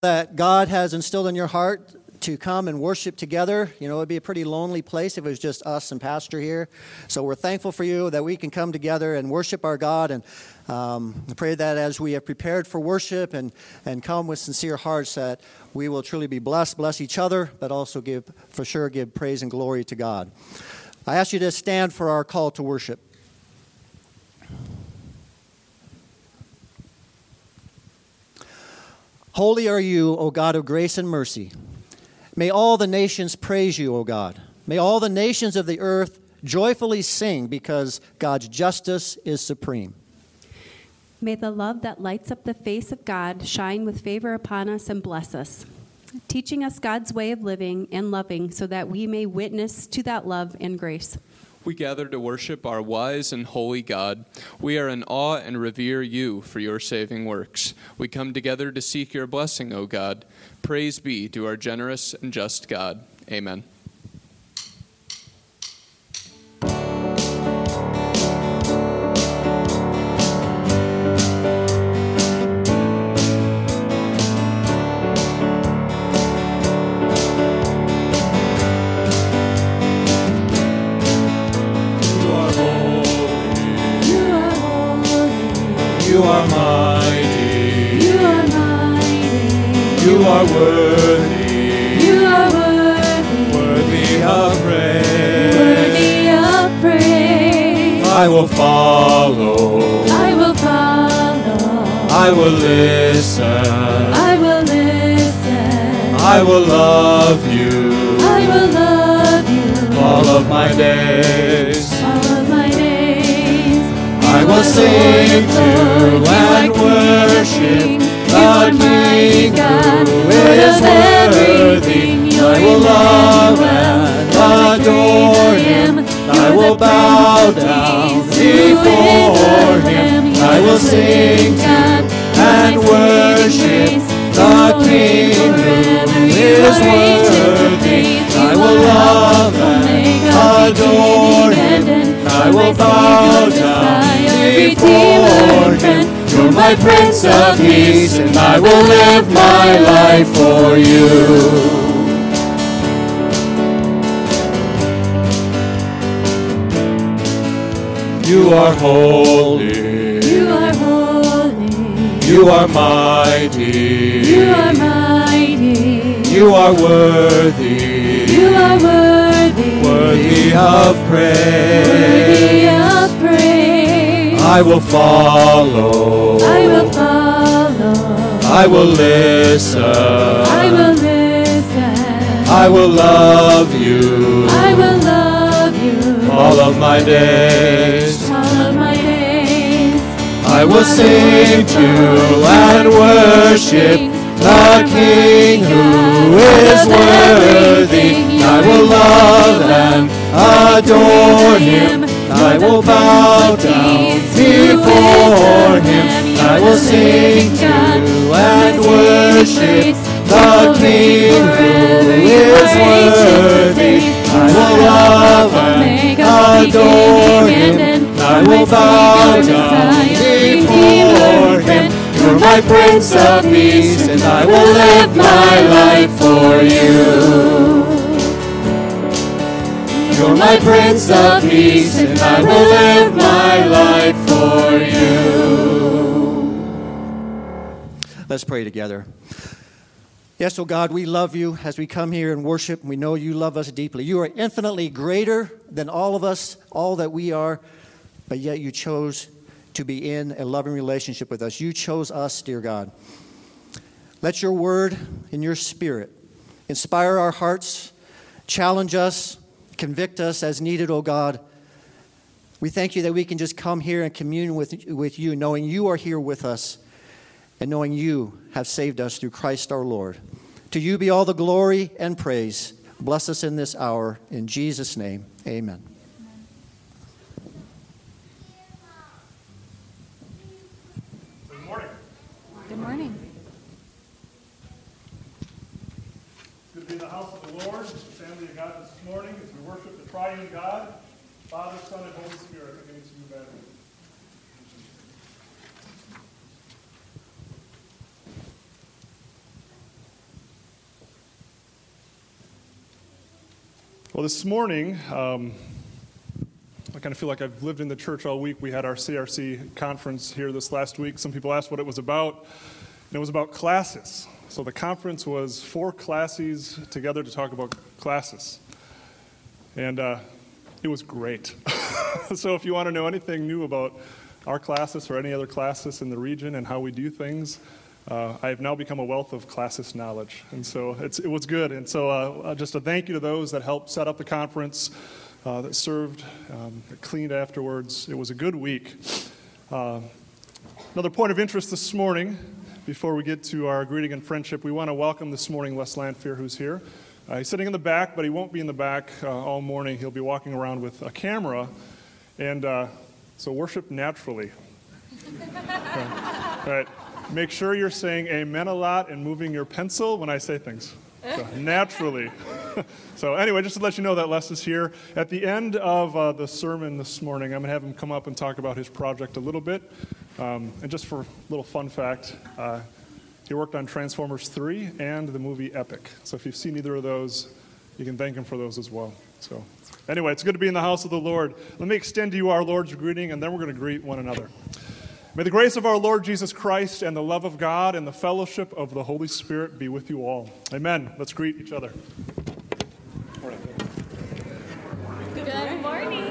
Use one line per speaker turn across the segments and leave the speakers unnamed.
that God has instilled in your heart to come and worship together. You know, it'd be a pretty lonely place if it was just us and Pastor here. So we're thankful for you that we can come together and worship our God. And I pray that as we have prepared for worship and come with sincere hearts, that we will truly be blessed, bless each other, but also give praise and glory to God. I ask you to stand for our call to worship. Holy are you, O God of grace and mercy. May all the nations praise you, O God. May all the nations of the earth joyfully sing because God's justice is supreme.
May the love that lights up the face of God shine with favor upon us and bless us, teaching us God's way of living and loving so that we may witness to that love and grace.
We gather to worship our wise and holy God. We are in awe and revere you for your saving works. We come together to seek your blessing, O God. Praise be to our generous and just God. Amen.
You are mighty. You are mighty. You are worthy. You are worthy. Worthy of praise. Worthy of praise. I will follow. I will follow. I will listen. I will listen. I will love you. I will love you. All of my days. All of my days. I will sing to and worship the King who is worthy. I will love and adore him. I will bow down before him. I will sing to and worship the King who is worthy. I will love and adore him. I will bow down before him. You're my Prince of Peace, and I will live my life for you. You are holy. You are holy. You are mighty. You are mighty. You are worthy. You are worthy. Worthy of praise. Worthy of praise. I will follow. I will follow. I will listen. I will listen. I will love you. I will love you. All of my days. All of my days. I will sing to and worship the King who is worthy. I will love and adore him. I will bow down before him. I will sing to and worship the King who is worthy. I will love and adore him. I will bow down before him. You're my Prince of Peace, and I will live my life for you. You're my Prince of Peace, and I will live my life for you.
Let's pray together. Yes, oh God, we love you as we come here and worship. We know you love us deeply. You are infinitely greater than all of us, all that we are, but yet you chose to be in a loving relationship with us. You chose us, dear God. Let your word and your spirit inspire our hearts, challenge us, convict us as needed, oh God. We thank you that we can just come here and commune with you, knowing you are here with us and knowing you have saved us through Christ our Lord. To you be all the glory and praise. Bless us in this hour. In Jesus' name, amen.
Good morning.
It's good to be in the house of the Lord, the family of God this morning, as we worship the triune God, Father, Son, and Holy Spirit. I think it's you better. Well, this morning, I kind of feel like I've lived in the church all week. We had our CRC conference here this last week. Some people asked what it was about, and it was about classes. So the conference was 4 classes together to talk about classes. And it was great. So if you want to know anything new about our classes or any other classes in the region and how we do things, I have now become a wealth of classes knowledge. And so it was good. And so just a thank you to those that helped set up the conference, that served, that cleaned afterwards. It was a good week. Another point of interest this morning, before we get to our greeting and friendship, we want to welcome this morning Les Lanfear, who's here. He's sitting in the back, but he won't be in the back all morning. He'll be walking around with a camera, and so worship naturally. All right. Make sure you're saying amen a lot and moving your pencil when I say things. So, naturally. So anyway, just to let you know that Les is here. At the end of the sermon this morning, I'm going to have him come up and talk about his project a little bit. And just for a little fun fact, he worked on Transformers 3 and the movie Epic. So if you've seen either of those, you can thank him for those as well. So anyway, it's good to be in the house of the Lord. Let me extend to you our Lord's greeting, and then we're going to greet one another. May the grace of our Lord Jesus Christ and the love of God and the fellowship of the Holy Spirit be with you all. Amen. Let's greet each other.
Good morning.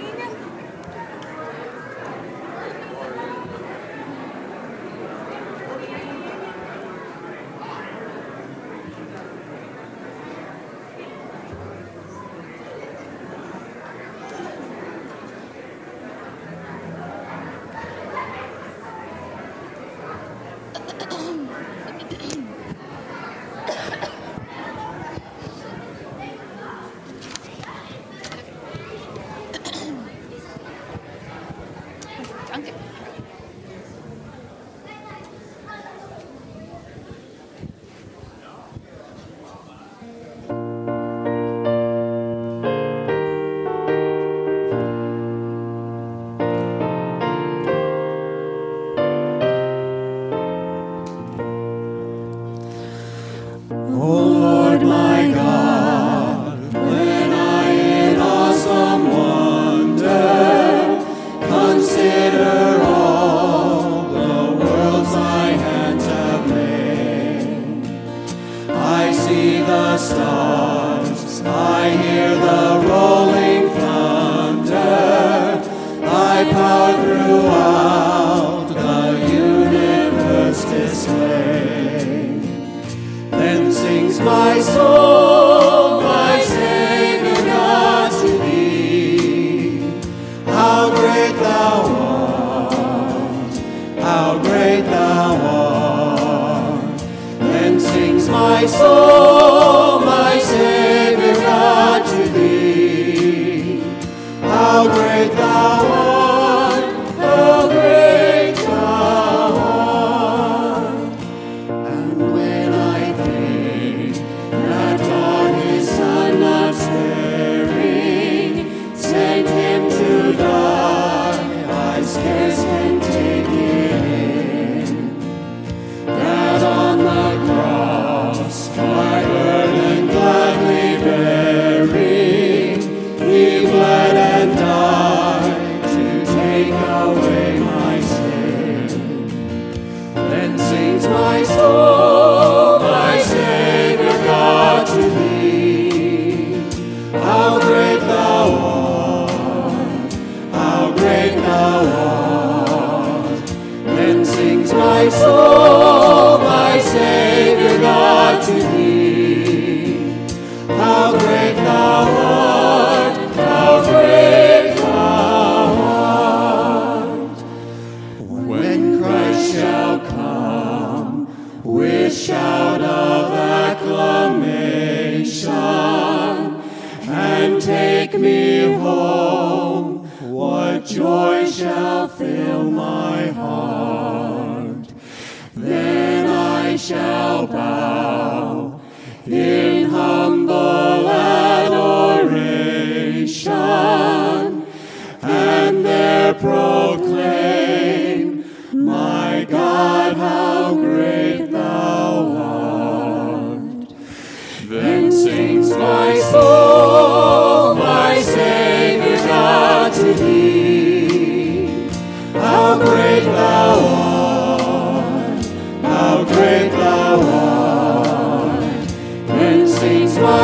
Then sings my soul,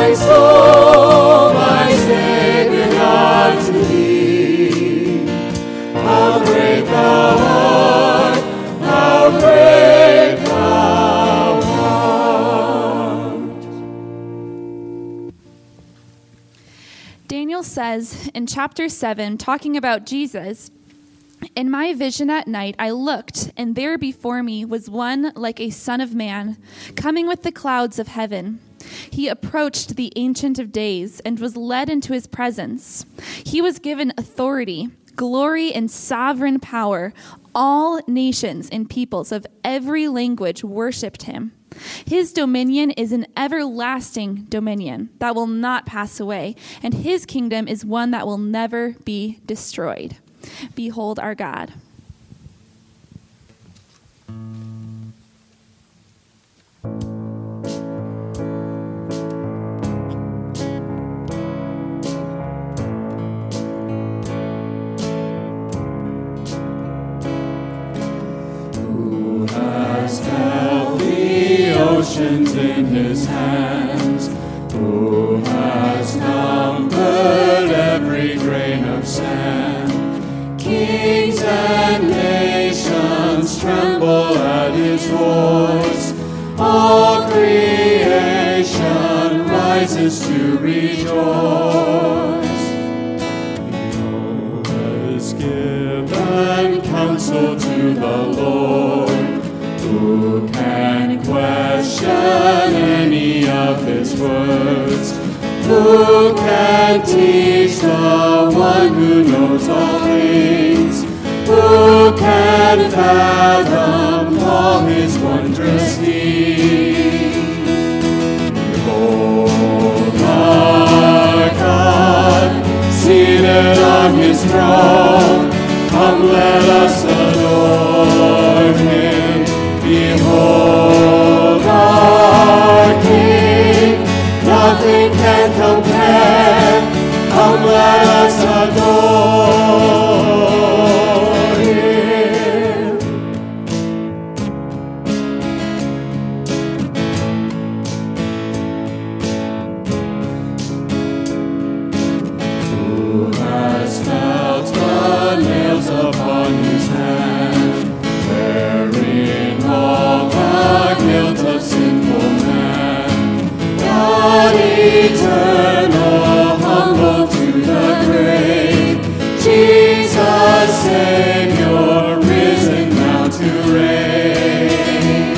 my soul, my Savior God, to thee. How great thou art, how great thou art.
Daniel says in chapter 7, talking about Jesus, "In my vision at night I looked, and there before me was one like a son of man, coming with the clouds of heaven. He approached the Ancient of Days and was led into his presence. He was given authority, glory, and sovereign power. All nations and peoples of every language worshipped him. His dominion is an everlasting dominion that will not pass away, and his kingdom is one that will never be destroyed. Behold our God."
Who has held the oceans in his hands? Who has numbered every grain of sand? Kings and nations tremble at his voice. All creation rises to rejoice. Behold, has given counsel to the Lord. Who can question any of his words? Who can teach the one who knows all things? Who can fathom all his wondrous deeds? Behold our God, seated on his throne. Come, let us adore him. Behold our King, nothing can compare. Come, let us adore him. Who has felt the nails upon his hand, bearing all the guilt of sinful man? God eternal, humble to the grave, Jesus Savior, risen now to reign.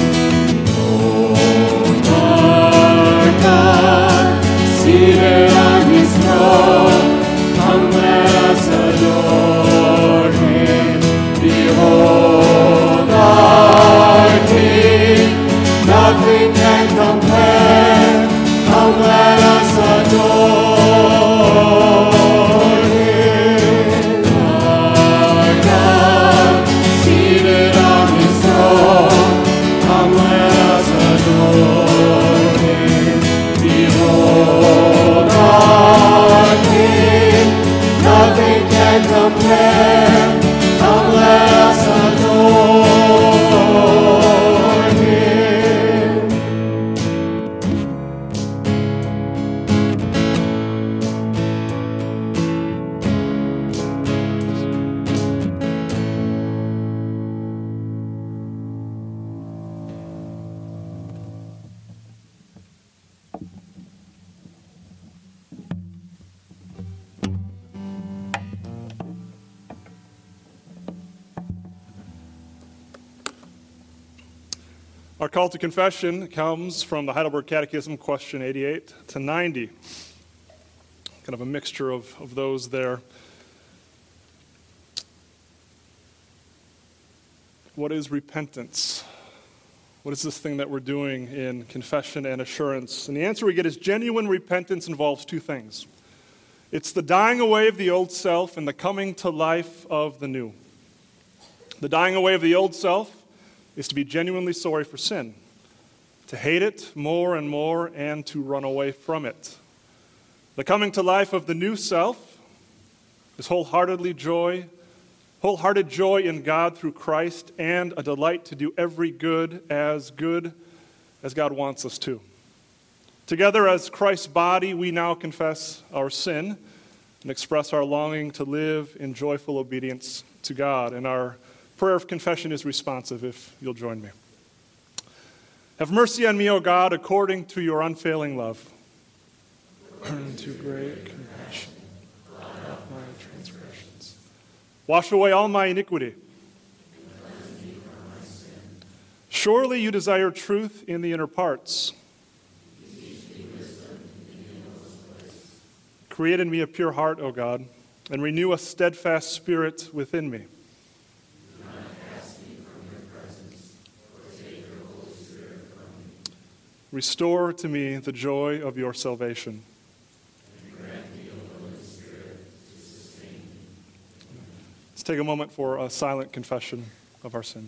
Behold our God, seated on his throne. Come, let us adore him. Behold our King, nothing can compare. Come, let us adore him. Our God, seated on his throne. Come, let us adore him. Behold our King, nothing can compare. Come, let us adore him.
Our call to confession comes from the Heidelberg Catechism, question 88 to 90. Kind of a mixture of those there. What is repentance? What is this thing that we're doing in confession and assurance? And the answer we get is genuine repentance involves two things. It's the dying away of the old self and the coming to life of the new. The dying away of the old self is to be genuinely sorry for sin, to hate it more and more, and to run away from it. The coming to life of the new self is wholehearted joy in God through Christ, and a delight to do every good as God wants us to. Together as Christ's body, we now confess our sin and express our longing to live in joyful obedience to God. And our prayer of confession is responsive, if you'll join me. Have mercy on me, O God, according to your unfailing love. According to great compassion, blot out my transgressions. Wash away all my iniquity. Surely you desire truth in the inner parts. Create in me a pure heart, O God, and renew a steadfast spirit within me. Restore to me the joy of your salvation. Let's take a moment for a silent confession of our sin.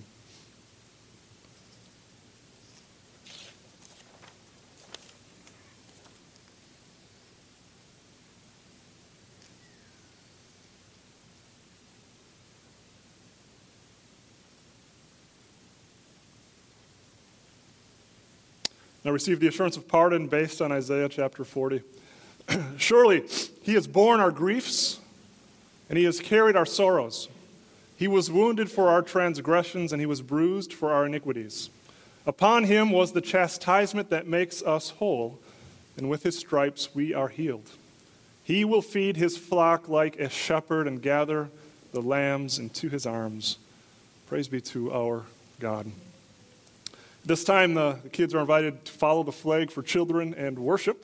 Now receive the assurance of pardon based on Isaiah chapter 40. Surely he has borne our griefs, and he has carried our sorrows. He was wounded for our transgressions, and he was bruised for our iniquities. Upon him was the chastisement that makes us whole, and with his stripes we are healed. He will feed his flock like a shepherd and gather the lambs into his arms. Praise be to our God. This time, the kids are invited to follow the flag for children and worship.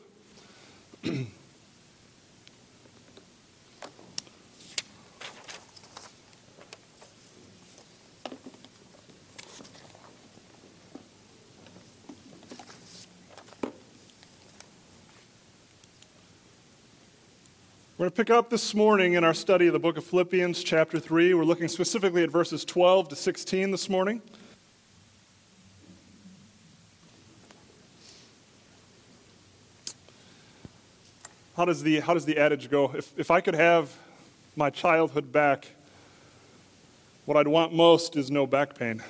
We're going to pick up this morning in our study of the book of Philippians, chapter 3. We're looking specifically at verses 12 to 16 this morning. How does the adage go? If I could have my childhood back, what I'd want most is no back pain.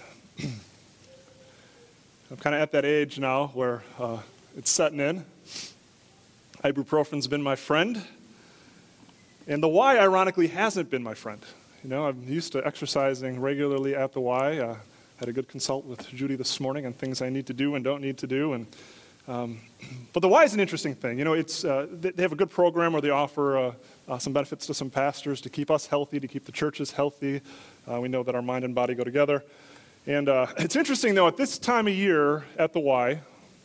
I'm kind of at that age now where it's setting in. Ibuprofen's been my friend. And the Y, ironically, hasn't been my friend. You know, I'm used to exercising regularly at the Y. Had a good consult with Judy this morning on things I need to do and don't need to do. And but the Y is an interesting thing. You know, it's they have a good program where they offer some benefits to some pastors to keep us healthy, to keep the churches healthy. We know that our mind and body go together. And it's interesting, though, at this time of year at the Y,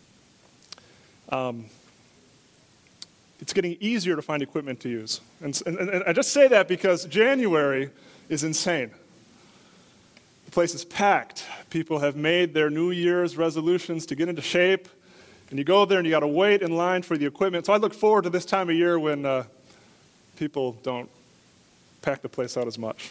it's getting easier to find equipment to use. And I just say that because January is insane. The place is packed. People have made their New Year's resolutions to get into shape. And you go there and you got to wait in line for the equipment. So I look forward to this time of year when people don't pack the place out as much.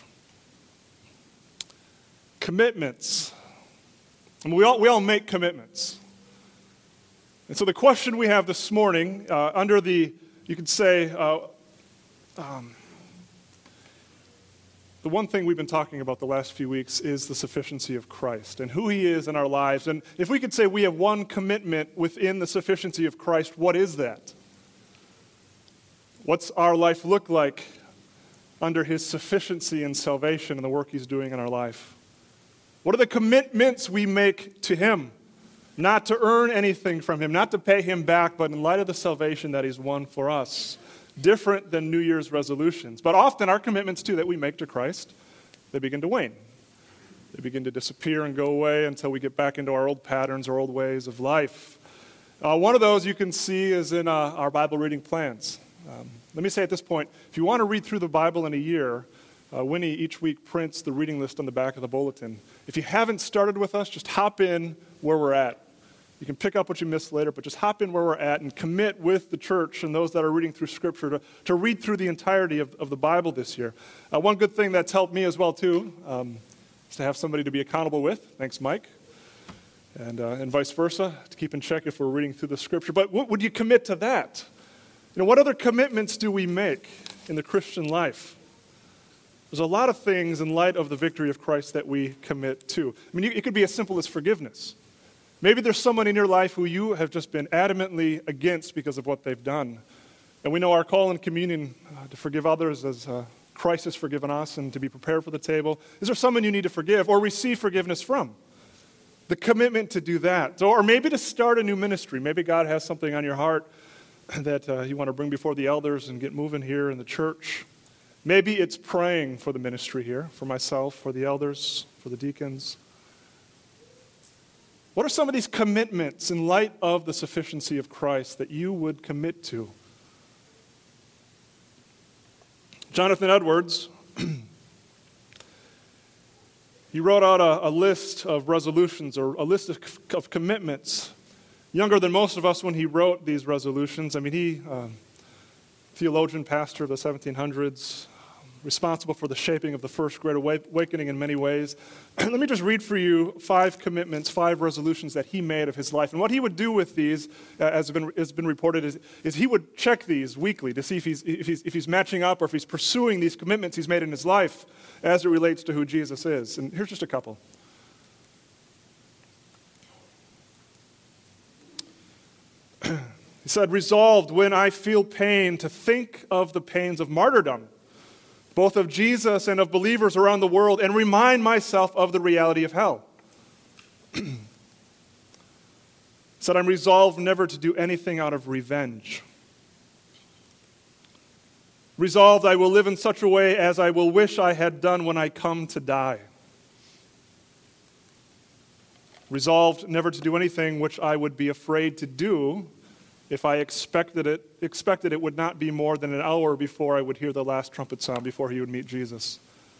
Commitments. I mean, we all make commitments. And so the question we have this morning, under the, you could say, the one thing we've been talking about the last few weeks is the sufficiency of Christ and who he is in our lives. And if we could say we have one commitment within the sufficiency of Christ, what is that? What's our life look like under his sufficiency and salvation and the work he's doing in our life? What are the commitments we make to him? Not to earn anything from him, not to pay him back, but in light of the salvation that he's won for us. Different than New Year's resolutions. But often our commitments, too, that we make to Christ, they begin to wane. They begin to disappear and go away until we get back into our old patterns, our old ways of life. One of those you can see is in our Bible reading plans. Let me say at this point, if you want to read through the Bible in a year, Winnie each week prints the reading list on the back of the bulletin. If you haven't started with us, just hop in where we're at. You can pick up what you missed later, but just hop in where we're at and commit with the church and those that are reading through Scripture to read through the entirety of the Bible this year. One good thing that's helped me as well, too, is to have somebody to be accountable with. Thanks, Mike. And vice versa, to keep in check if we're reading through the Scripture. But would you commit to that? You know, what other commitments do we make in the Christian life? There's a lot of things in light of the victory of Christ that we commit to. I mean, it could be as simple as forgiveness. Maybe there's someone in your life who you have just been adamantly against because of what they've done. And we know our call in communion to forgive others as Christ has forgiven us and to be prepared for the table. Is there someone you need to forgive or receive forgiveness from? The commitment to do that. Or maybe to start a new ministry. Maybe God has something on your heart that you want to bring before the elders and get moving here in the church. Maybe it's praying for the ministry here, for myself, for the elders, for the deacons. What are some of these commitments in light of the sufficiency of Christ that you would commit to? Jonathan Edwards, he wrote out a list of resolutions or a list of commitments. Younger than most of us when he wrote these resolutions. I mean, he, theologian, pastor of the 1700s, responsible for the shaping of the First Great Awakening in many ways. Let me just read for you 5 commitments, 5 resolutions that he made of his life. And what he would do with these, as has been reported, is he would check these weekly to see if he's matching up or if he's pursuing these commitments he's made in his life as it relates to who Jesus is. And here's just a couple. He said, resolved when I feel pain to think of the pains of martyrdom, both of Jesus and of believers around the world, and remind myself of the reality of hell. Said, I'm resolved never to do anything out of revenge. Resolved I will live in such a way as I will wish I had done when I come to die. Resolved never to do anything which I would be afraid to do if I expected it would not be more than an hour before I would hear the last trumpet sound, before he would meet Jesus.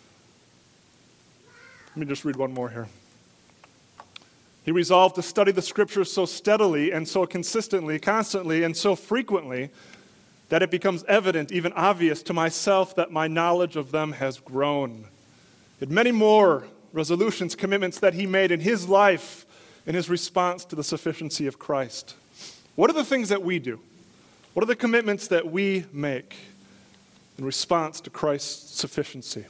Let me just read one more here. He resolved to study the Scriptures so steadily and so consistently, constantly, and so frequently that it becomes evident, even obvious to myself, that my knowledge of them has grown. And many more resolutions, commitments that he made in his life in his response to the sufficiency of Christ. What are the things that we do? What are the commitments that we make in response to Christ's sufficiency?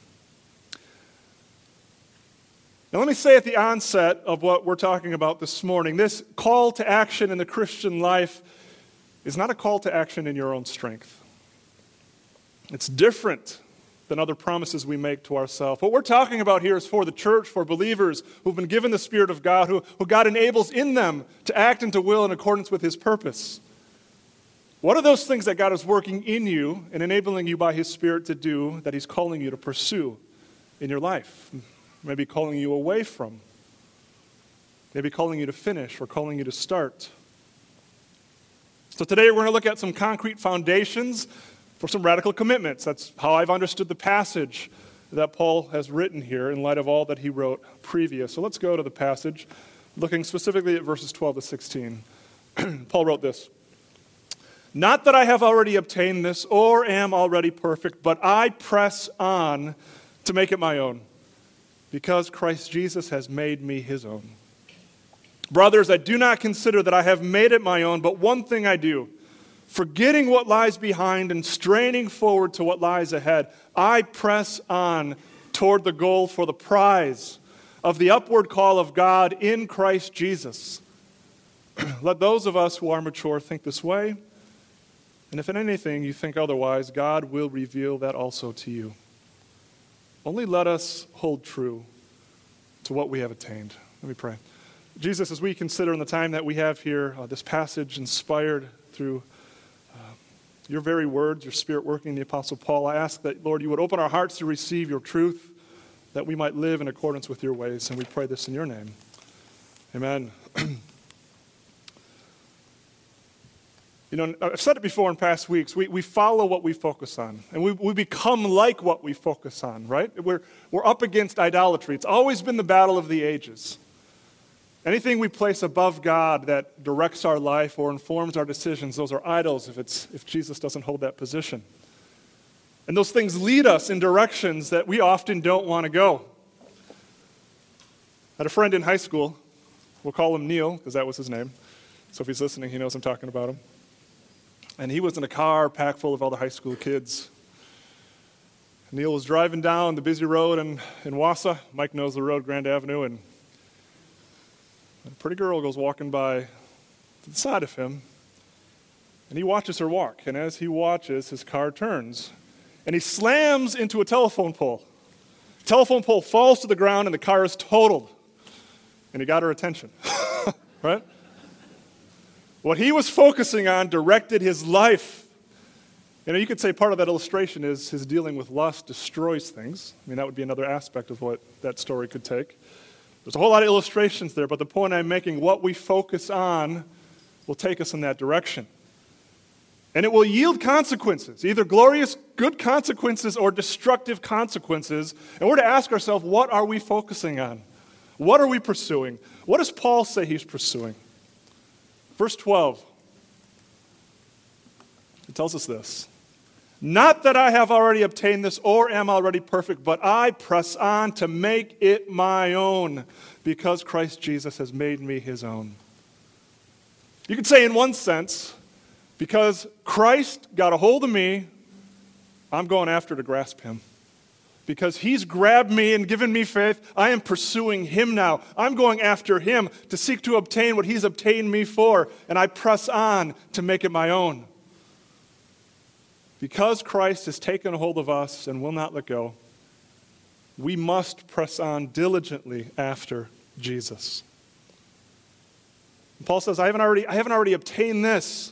Now, let me say at the onset of what we're talking about this morning, this call to action in the Christian life is not a call to action in your own strength. It's different than other promises we make to ourselves. What we're talking about here is for the church, for believers who've been given the Spirit of God, who God enables in them to act and to will in accordance with his purpose. What are those things that God is working in you and enabling you by his Spirit to do that he's calling you to pursue in your life? Maybe calling you away from. Maybe calling you to finish or calling you to start. So today we're going to look at some concrete foundations for some radical commitments. That's how I've understood the passage that Paul has written here in light of all that he wrote previous. So let's go to the passage, looking specifically at verses 12 to 16. Paul wrote this. Not that I have already obtained this or am already perfect, but I press on to make it my own, because Christ Jesus has made me his own. Brothers, I do not consider that I have made it my own, but one thing I do, forgetting what lies behind and straining forward to what lies ahead, I press on toward the goal for the prize of the upward call of God in Christ Jesus. Let those of us who are mature think this way, and if in anything you think otherwise, God will reveal that also to you. Only let us hold true to what we have attained. Let me pray. Jesus, as we consider in the time that we have here, this passage inspired through your very words, your Spirit working in the Apostle Paul, I ask that, Lord, you would open our hearts to receive your truth, that we might live in accordance with your ways, and we pray this in your name. Amen. You know, I've said it before in past weeks, we follow what we focus on, and we become like what we focus on, right? We're up against idolatry. It's always been the battle of the ages. Anything we place above God that directs our life or informs our decisions, those are idols if Jesus doesn't hold that position. And those things lead us in directions that we often don't want to go. I had a friend in high school. We'll call him Neil, because that was his name. So if he's listening, he knows I'm talking about him. And he was in a car packed full of all the high school kids. Neil was driving down the busy road in Wausau. Mike knows the road, Grand Avenue, and A pretty girl goes walking by to the side of him, and he watches her walk. And as he watches, his car turns, and he slams into a telephone pole. The telephone pole falls to the ground, and the car is totaled. And he got her attention, right? What he was focusing on directed his life. You could say part of that illustration is his dealing with lust destroys things. That would be another aspect of what that story could take. There's a whole lot of illustrations there, but the point I'm making, what we focus on will take us in that direction. And it will yield consequences, either glorious, good consequences or destructive consequences. And we're to ask ourselves, what are we focusing on? What are we pursuing? What does Paul say he's pursuing? Verse 12, it tells us this. Not that I have already obtained this or am already perfect, but I press on to make it my own, because Christ Jesus has made me his own. You could say in one sense, because Christ got a hold of me, I'm going after to grasp him. Because he's grabbed me and given me faith, I am pursuing him now. I'm going after him to seek to obtain what he's obtained me for, and I press on to make it my own. Because Christ has taken a hold of us and will not let go, we must press on diligently after Jesus. And Paul says, I haven't already obtained this,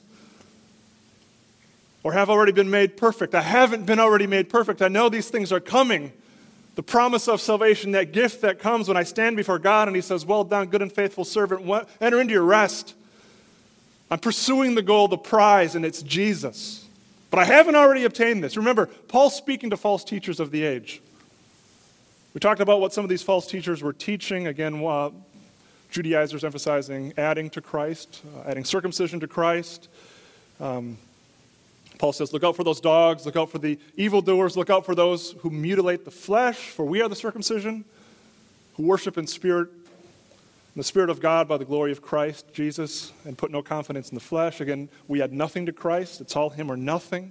or have already been made perfect. I haven't been already made perfect. I know these things are coming. The promise of salvation, that gift that comes when I stand before God and he says, well done, good and faithful servant, enter into your rest. I'm pursuing the goal, the prize, and it's Jesus. But I haven't already obtained this. Remember, Paul's speaking to false teachers of the age. We talked about what some of these false teachers were teaching. Again, Judaizers emphasizing adding to Christ, adding circumcision to Christ. Paul says, look out for those dogs, look out for the evildoers, look out for those who mutilate the flesh, for we are the circumcision, who worship in spirit, in the Spirit of God by the glory of Christ, Jesus, and put no confidence in the flesh. Again, we add nothing to Christ. It's all him or nothing.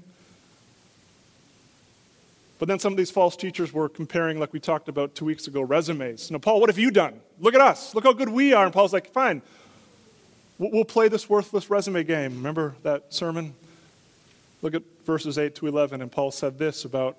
But then some of these false teachers were comparing, like we talked about 2 weeks ago, resumes. Paul, what have you done? Look at us. Look how good we are. And Paul's like, fine, we'll play this worthless resume game. Remember that sermon? Look at verses 8 to 11, and Paul said this about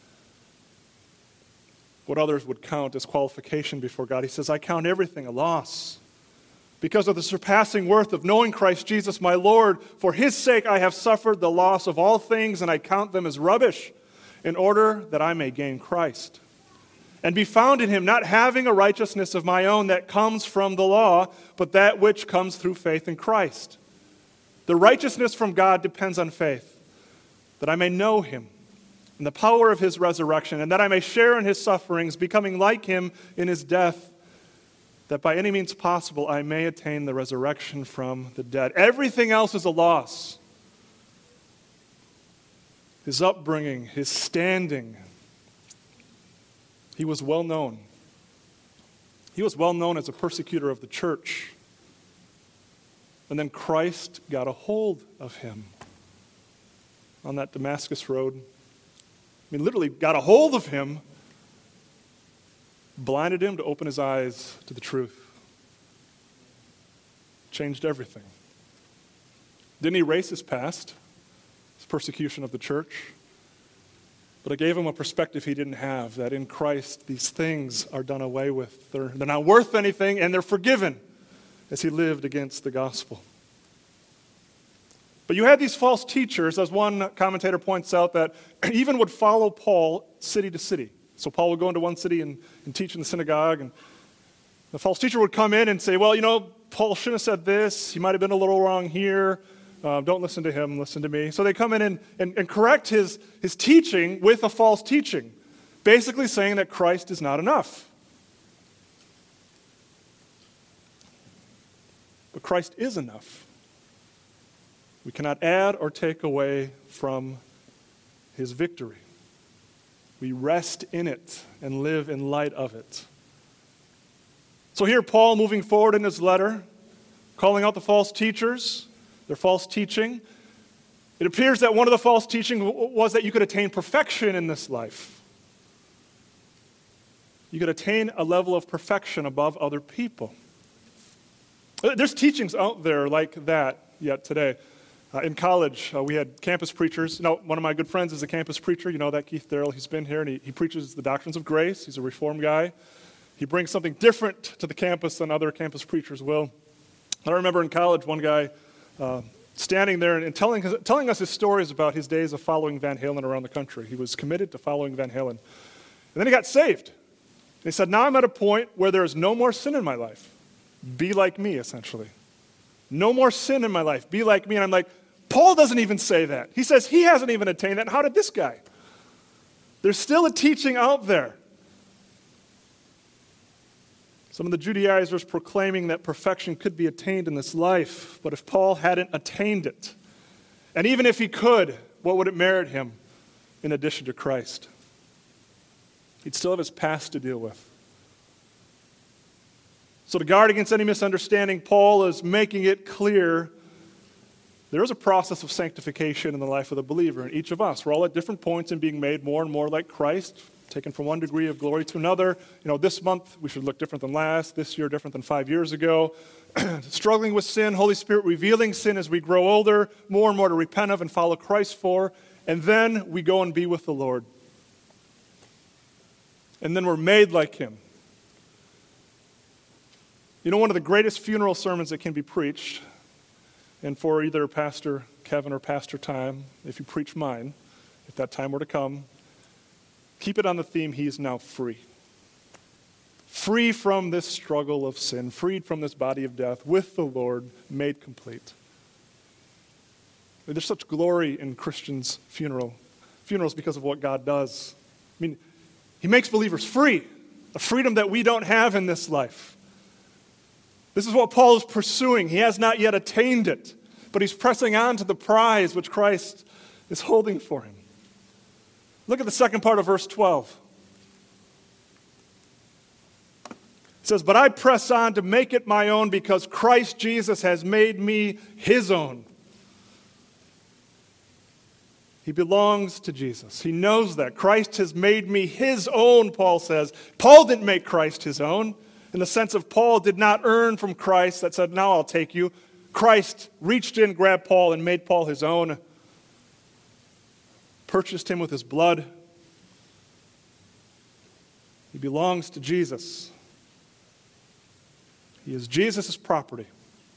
what others would count as qualification before God. He says, I count everything a loss because of the surpassing worth of knowing Christ Jesus my Lord. For his sake I have suffered the loss of all things, and I count them as rubbish, in order that I may gain Christ and be found in him, not having a righteousness of my own that comes from the law, but that which comes through faith in Christ. The righteousness from God depends on faith, that I may know him and the power of his resurrection, and that I may share in his sufferings, becoming like him in his death, that by any means possible I may attain the resurrection from the dead. Everything else is a loss. His upbringing, his standing. He was well known. He was well known as a persecutor of the church. And then Christ got a hold of him on that Damascus road. Literally got a hold of him, blinded him to open his eyes to the truth. Changed everything. Didn't erase his past, his persecution of the church, but it gave him a perspective he didn't have, that in Christ these things are done away with. They're not worth anything, and they're forgiven as he lived against the gospel. But you had these false teachers, as one commentator points out, that even would follow Paul city to city. So Paul would go into one city and teach in the synagogue, and the false teacher would come in and say, well, Paul shouldn't have said this. He might have been a little wrong here. Don't listen to him, listen to me. So they come in and correct his teaching with a false teaching, basically saying that Christ is not enough. But Christ is enough. We cannot add or take away from his victory. We rest in it and live in light of it. So here Paul, moving forward in his letter, calling out the false teachers, their false teaching. It appears that one of the false teaching was that you could attain perfection in this life. You could attain a level of perfection above other people. There's teachings out there like that yet today. In college, we had campus preachers. One of my good friends is a campus preacher. You know that, Keith Darrell. He's been here, and he preaches the doctrines of grace. He's a Reformed guy. He brings something different to the campus than other campus preachers will. I remember in college, one guy standing there and telling us his stories about his days of following Van Halen around the country. He was committed to following Van Halen. And then he got saved. And he said, now I'm at a point where there is no more sin in my life. Be like me, essentially. No more sin in my life. Be like me. And I'm like, Paul doesn't even say that. He says he hasn't even attained that. How did this guy? There's still a teaching out there. Some of the Judaizers proclaiming that perfection could be attained in this life, but if Paul hadn't attained it, and even if he could, what would it merit him in addition to Christ? He'd still have his past to deal with. So to guard against any misunderstanding, Paul is making it clear there is a process of sanctification in the life of the believer, and each of us, we're all at different points in being made more and more like Christ, taken from one degree of glory to another. This month we should look different than last, this year different than 5 years ago. Struggling with sin, Holy Spirit revealing sin as we grow older, more and more to repent of and follow Christ for, and then we go and be with the Lord. And then we're made like Him. One of the greatest funeral sermons that can be preached, and for either Pastor Kevin or Pastor Time, if you preach mine, if that time were to come, keep it on the theme, he is now free. Free from this struggle of sin, freed from this body of death, with the Lord, made complete. There's such glory in Christians' funerals because of what God does. He makes believers free, a freedom that we don't have in this life. This is what Paul is pursuing. He has not yet attained it, but he's pressing on to the prize which Christ is holding for him. Look at the second part of verse 12. It says, but I press on to make it my own because Christ Jesus has made me his own. He belongs to Jesus. He knows that. Christ has made me his own, Paul says. Paul didn't make Christ his own, in the sense of Paul did not earn from Christ that said, now I'll take you. Christ reached in, grabbed Paul, and made Paul his own. Purchased him with his blood. He belongs to Jesus. He is Jesus' property.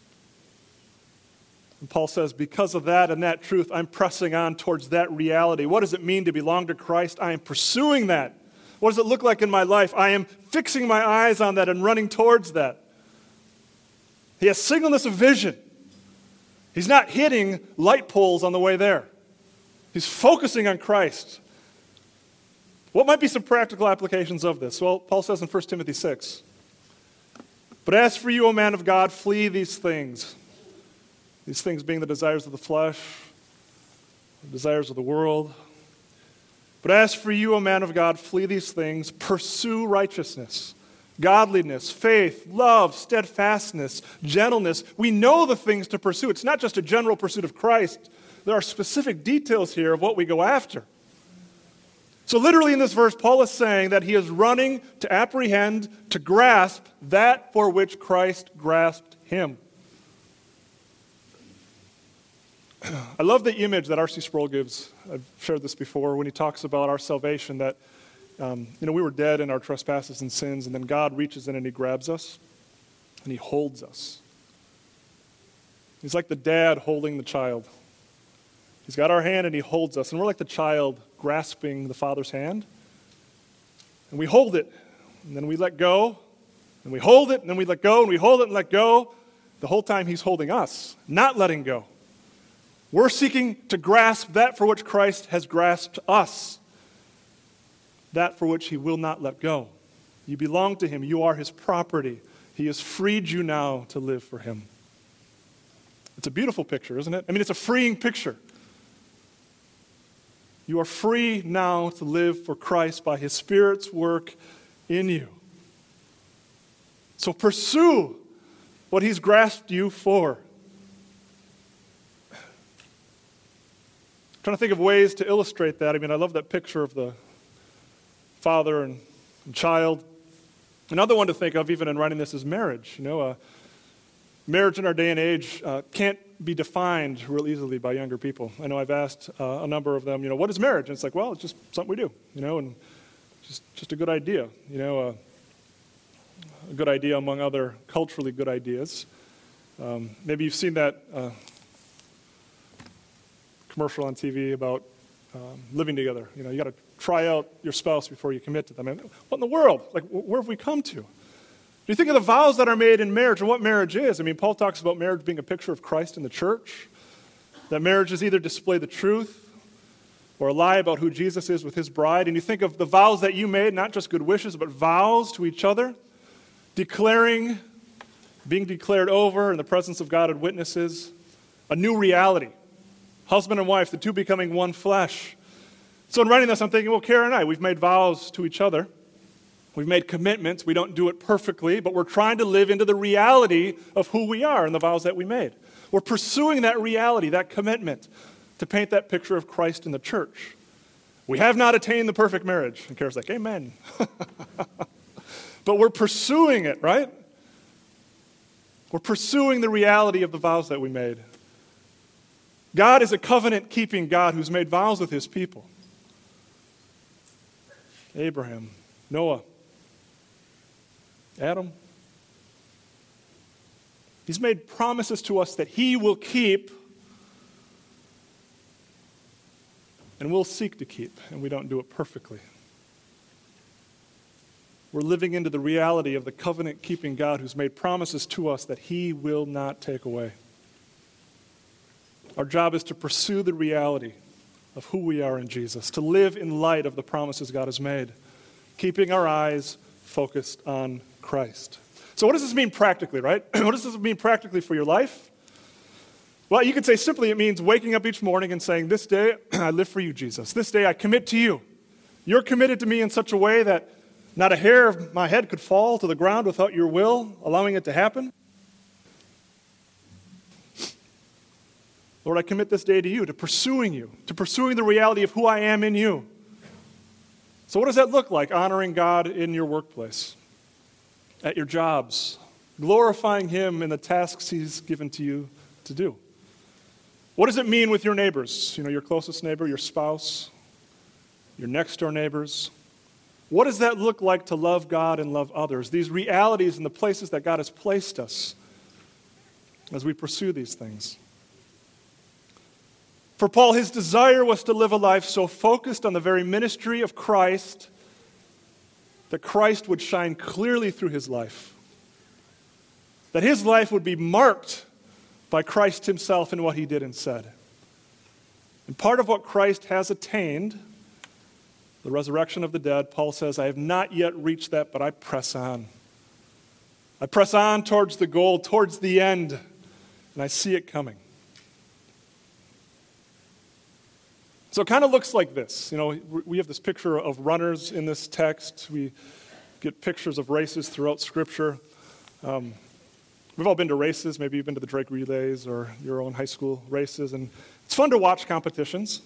And Paul says, because of that and that truth, I'm pressing on towards that reality. What does it mean to belong to Christ? I am pursuing that. What does it look like in my life? I am fixing my eyes on that and running towards that. He has singleness of vision. He's not hitting light poles on the way there. He's focusing on Christ. What might be some practical applications of this? Well, Paul says in 1 Timothy 6, but as for you, O man of God, flee these things being the desires of the flesh, the desires of the world. But as for you, O man of God, flee these things, pursue righteousness, godliness, faith, love, steadfastness, gentleness. We know the things to pursue. It's not just a general pursuit of Christ. There are specific details here of what we go after. So literally in this verse, Paul is saying that he is running to apprehend, to grasp that for which Christ grasped him. I love the image that R.C. Sproul gives. I've shared this before when he talks about our salvation, that we were dead in our trespasses and sins, and then God reaches in and he grabs us and he holds us. He's like the dad holding the child. He's got our hand and he holds us, and we're like the child grasping the father's hand. And we hold it, and then we let go, and we hold it, and then we let go, and we hold it and let go. The whole time he's holding us, not letting go. We're seeking to grasp that for which Christ has grasped us, that for which he will not let go. You belong to him. You are his property. He has freed you now to live for him. It's a beautiful picture, isn't it? It's a freeing picture. You are free now to live for Christ by his Spirit's work in you. So pursue what he's grasped you for. I'm trying to think of ways to illustrate that. I love that picture of the father and child. Another one to think of, even in writing this, is marriage. Marriage in our day and age can't be defined real easily by younger people. I know I've asked a number of them, what is marriage? And it's like, well, it's just something we do, and just a good idea, a good idea among other culturally good ideas. Maybe you've seen that commercial on TV about living together. You got to try out your spouse before you commit to them. And what in the world? Like, where have we come to? You think of the vows that are made in marriage and what marriage is. Paul talks about marriage being a picture of Christ in the church, that marriage is either display the truth or a lie about who Jesus is with his bride. And you think of the vows that you made, not just good wishes, but vows to each other, being declared over in the presence of God and witnesses, a new reality. Husband and wife, the two becoming one flesh. So in writing this, I'm thinking, well, Kara and I, we've made vows to each other. We've made commitments. We don't do it perfectly, but we're trying to live into the reality of who we are and the vows that we made. We're pursuing that reality, that commitment, to paint that picture of Christ in the church. We have not attained the perfect marriage. And Kara's like, amen. But we're pursuing it, right? We're pursuing the reality of the vows that we made. God is a covenant-keeping God who's made vows with his people. Abraham, Noah, Adam. He's made promises to us that he will keep and we'll seek to keep, and we don't do it perfectly. We're living into the reality of the covenant-keeping God who's made promises to us that he will not take away. Our job is to pursue the reality of who we are in Jesus, to live in light of the promises God has made, keeping our eyes focused on Christ. So what does this mean practically, right? What does this mean practically for your life? Well, you could say simply it means waking up each morning and saying, this day I live for you, Jesus. This day I commit to you. You're committed to me in such a way that not a hair of my head could fall to the ground without your will, allowing it to happen. Lord, I commit this day to you, to pursuing the reality of who I am in you. So what does that look like, honoring God in your workplace, at your jobs, glorifying him in the tasks he's given to you to do? What does it mean with your neighbors, your closest neighbor, your spouse, your next-door neighbors? What does that look like to love God and love others? These realities and the places that God has placed us as we pursue these things. For Paul, his desire was to live a life so focused on the very ministry of Christ that Christ would shine clearly through his life. That his life would be marked by Christ himself and what he did and said. And part of what Christ has attained, the resurrection of the dead, Paul says, I have not yet reached that, but I press on. I press on towards the goal, towards the end, and I see it coming. So it kind of looks like this. We have this picture of runners in this text. We get pictures of races throughout Scripture. We've all been to races. Maybe you've been to the Drake Relays or your own high school races. And it's fun to watch competitions.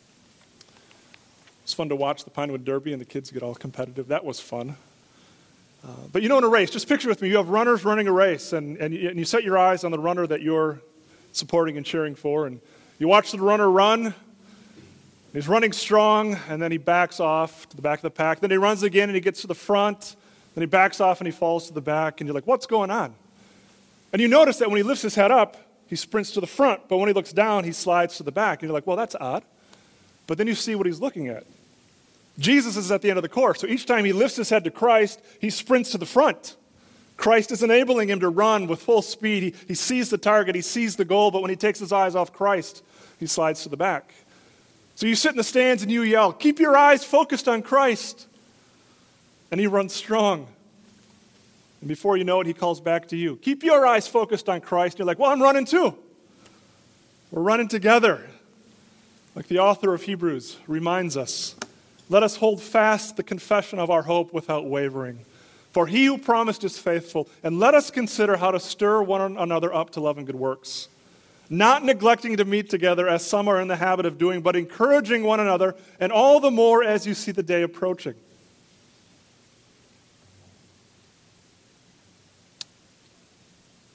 It's fun to watch the Pinewood Derby and the kids get all competitive. That was fun. But in a race, just picture with me, you have runners running a race, and you set your eyes on the runner that you're supporting and cheering for, and you watch the runner run. He's running strong, and then he backs off to the back of the pack. Then he runs again, and he gets to the front. Then he backs off, and he falls to the back. And you're like, what's going on? And you notice that when he lifts his head up, he sprints to the front. But when he looks down, he slides to the back. And you're like, well, that's odd. But then you see what he's looking at. Jesus is at the end of the course. So each time he lifts his head to Christ, he sprints to the front. Christ is enabling him to run with full speed. He sees the target. He sees the goal. But when he takes his eyes off Christ, he slides to the back. So you sit in the stands and you yell, keep your eyes focused on Christ. And he runs strong. And before you know it, he calls back to you. Keep your eyes focused on Christ. You're like, well, I'm running too. We're running together. Like the author of Hebrews reminds us, let us hold fast the confession of our hope without wavering. For he who promised is faithful. And let us consider how to stir one another up to love and good works. Not neglecting to meet together as some are in the habit of doing, but encouraging one another, and all the more as you see the day approaching.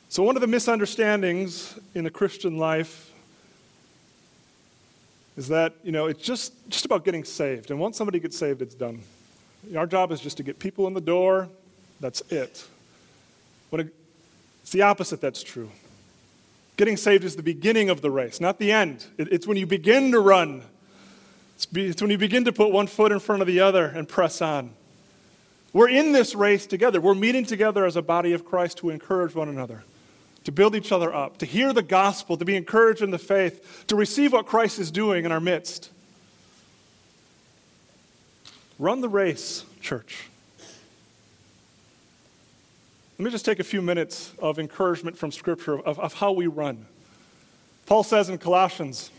So one of the misunderstandings in the Christian life is that, it's just about getting saved. And once somebody gets saved, it's done. Our job is just to get people in the door. That's it. It's the opposite that's true. Getting saved is the beginning of the race, not the end. It's when you begin to run. It's when you begin to put one foot in front of the other and press on. We're in this race together. We're meeting together as a body of Christ to encourage one another, to build each other up, to hear the gospel, to be encouraged in the faith, to receive what Christ is doing in our midst. Run the race, church. Let me just take a few minutes of encouragement from Scripture of how we run. Paul says in Colossians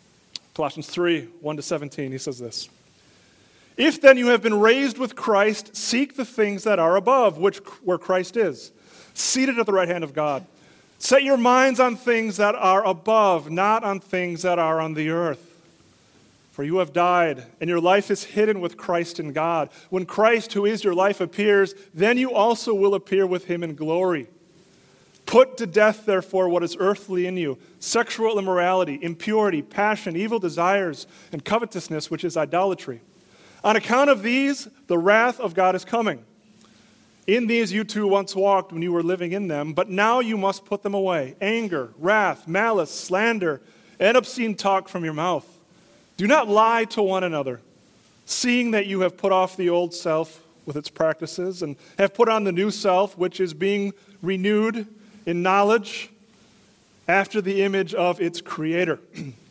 3, 1-17, he says this: "If then you have been raised with Christ, seek the things that are above, where Christ is, seated at the right hand of God. Set your minds on things that are above, not on things that are on the earth. For you have died, and your life is hidden with Christ in God. When Christ, who is your life, appears, then you also will appear with him in glory. Put to death, therefore, what is earthly in you: sexual immorality, impurity, passion, evil desires, and covetousness, which is idolatry. On account of these, the wrath of God is coming. In these you too once walked when you were living in them, but now you must put them away: anger, wrath, malice, slander, and obscene talk from your mouth. Do not lie to one another, seeing that you have put off the old self with its practices and have put on the new self, which is being renewed in knowledge after the image of its creator.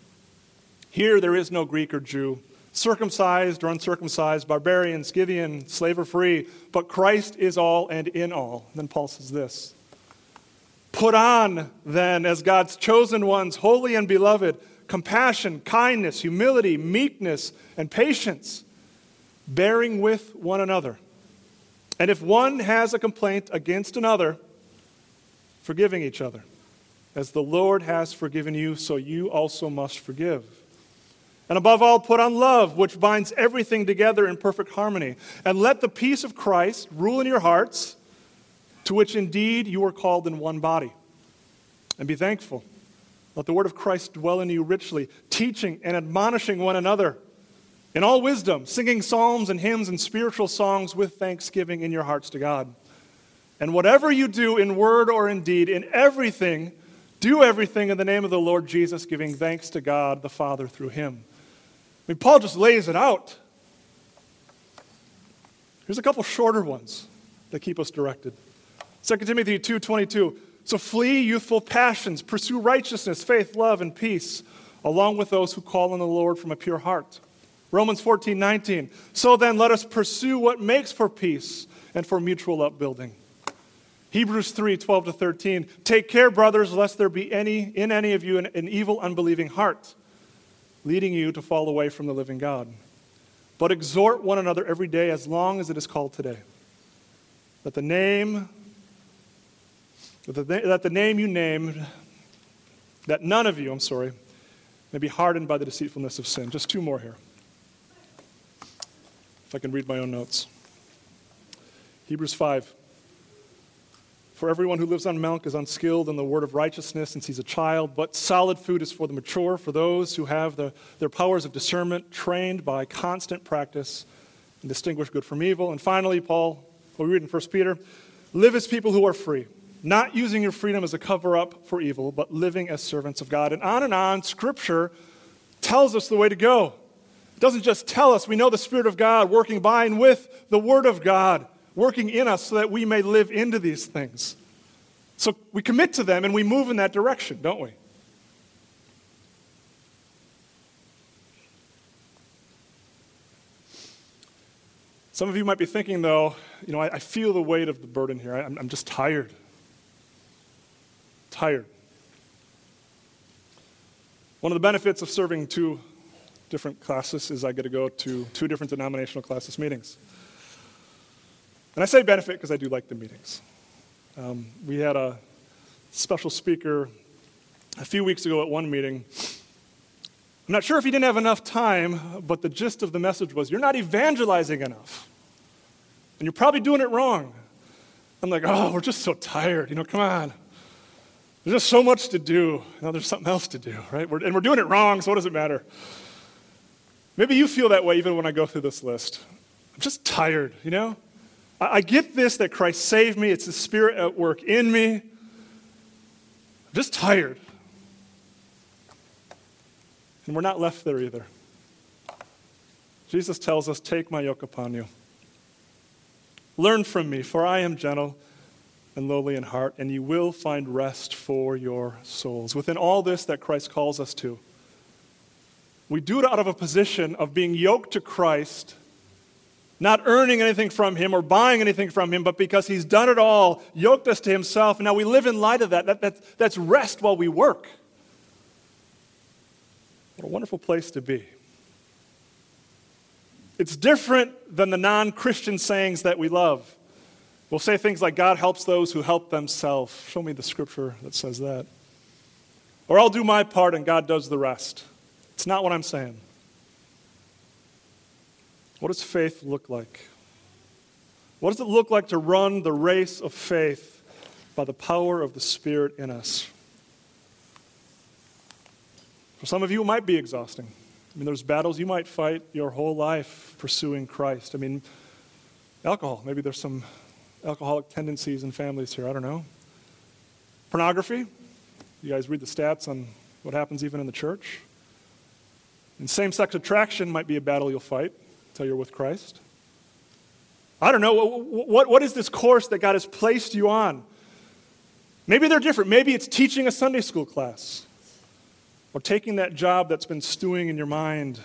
Here there is no Greek or Jew, circumcised or uncircumcised, barbarian, Scythian, slave or free, but Christ is all and in all." Then Paul says this: "Put on, then, as God's chosen ones, holy and beloved, compassion, kindness, humility, meekness, and patience, bearing with one another. And if one has a complaint against another, forgiving each other. As the Lord has forgiven you, so you also must forgive. And above all, put on love, which binds everything together in perfect harmony. And let the peace of Christ rule in your hearts, to which indeed you are called in one body. And be thankful. Let the word of Christ dwell in you richly, teaching and admonishing one another in all wisdom, singing psalms and hymns and spiritual songs with thanksgiving in your hearts to God. And whatever you do in word or in deed, in everything, do everything in the name of the Lord Jesus, giving thanks to God the Father through him." I mean, Paul just lays it out. Here's a couple shorter ones that keep us directed. 2 Timothy 2:22. "So flee youthful passions, pursue righteousness, faith, love, and peace, along with those who call on the Lord from a pure heart." Romans 14:19. "So then let us pursue what makes for peace and for mutual upbuilding." Hebrews 3:12-13. "Take care, brothers, lest there be in any of you an evil, unbelieving heart, leading you to fall away from the living God. But exhort one another every day as long as it is called today, that the name you named, that none of you, may be hardened by the deceitfulness of sin." Just two more here, if I can read my own notes. Hebrews 5. "For everyone who lives on milk is unskilled in the word of righteousness since he's a child, but solid food is for the mature, for those who have their powers of discernment trained by constant practice and distinguish good from evil." And finally, Paul, we read in 1 Peter, "Live as people who are free, not using your freedom as a cover-up for evil, but living as servants of God." And on, Scripture tells us the way to go. It doesn't just tell us. We know the Spirit of God working by and with the Word of God, working in us so that we may live into these things. So we commit to them and we move in that direction, don't we? Some of you might be thinking, though, I feel the weight of the burden here. I'm just tired. One of the benefits of serving two different classes is I get to go to two different denominational classes meetings. And I say benefit because I do like the meetings. We had a special speaker a few weeks ago at one meeting. I'm not sure if he didn't have enough time, but the gist of the message was, "You're not evangelizing enough. And you're probably doing it wrong." I'm like, "Oh, we're just so tired. Come on." There's just so much to do. Now there's something else to do, right? We're doing it wrong, so what does it matter? Maybe you feel that way even when I go through this list. I'm just tired, you know? I get this, that Christ saved me. It's the Spirit at work in me. I'm just tired. And we're not left there either. Jesus tells us, take my yoke upon you. Learn from me, for I am gentle and lowly in heart, and you will find rest for your souls. Within all this that Christ calls us to, we do it out of a position of being yoked to Christ, not earning anything from him or buying anything from him, but because he's done it all, yoked us to himself, and now we live in light of that. That's rest while we work. What a wonderful place to be. It's different than the non-Christian sayings that we love. We'll say things like, God helps those who help themselves. Show me the scripture that says that. Or I'll do my part and God does the rest. It's not what I'm saying. What does faith look like? What does it look like to run the race of faith by the power of the Spirit in us? For some of you, it might be exhausting. I mean, there's battles you might fight your whole life pursuing Christ. I mean, alcohol. Maybe there's some alcoholic tendencies in families here. I don't know. Pornography. You guys read the stats on what happens even in the church. And same-sex attraction might be a battle you'll fight until you're with Christ. I don't know. What is this course that God has placed you on? Maybe they're different. Maybe it's teaching a Sunday school class. Or taking that job that's been stewing in your mind.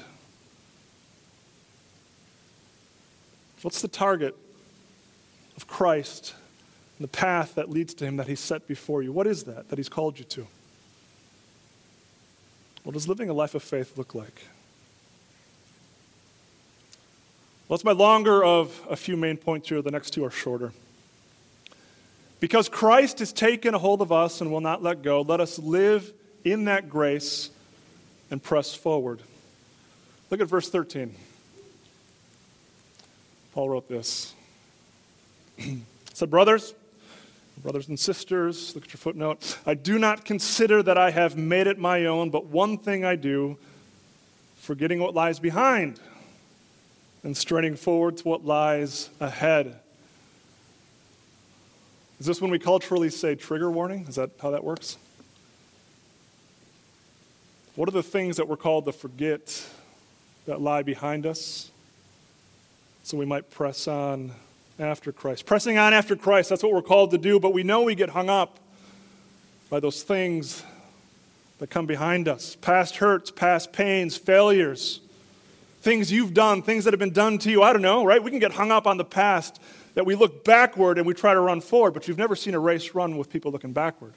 What's the target of Christ and the path that leads to him that he's set before you? What is that he's called you to? What does living a life of faith look like? Well, it's my longer of a few main points here. The next two are shorter. Because Christ has taken a hold of us and will not let go, let us live in that grace and press forward. Look at verse 13. Paul wrote this. He said, brothers and sisters, look at your footnote. I do not consider that I have made it my own, but one thing I do, forgetting what lies behind and straining forward to what lies ahead. Is this when we culturally say trigger warning? Is that how that works? What are the things that we're called to forget that lie behind us so we might press on after Christ? Pressing on after Christ, that's what we're called to do, but we know we get hung up by those things that come behind us. Past hurts, past pains, failures, things you've done, things that have been done to you. I don't know, right? We can get hung up on the past that we look backward and we try to run forward, but you've never seen a race run with people looking backward.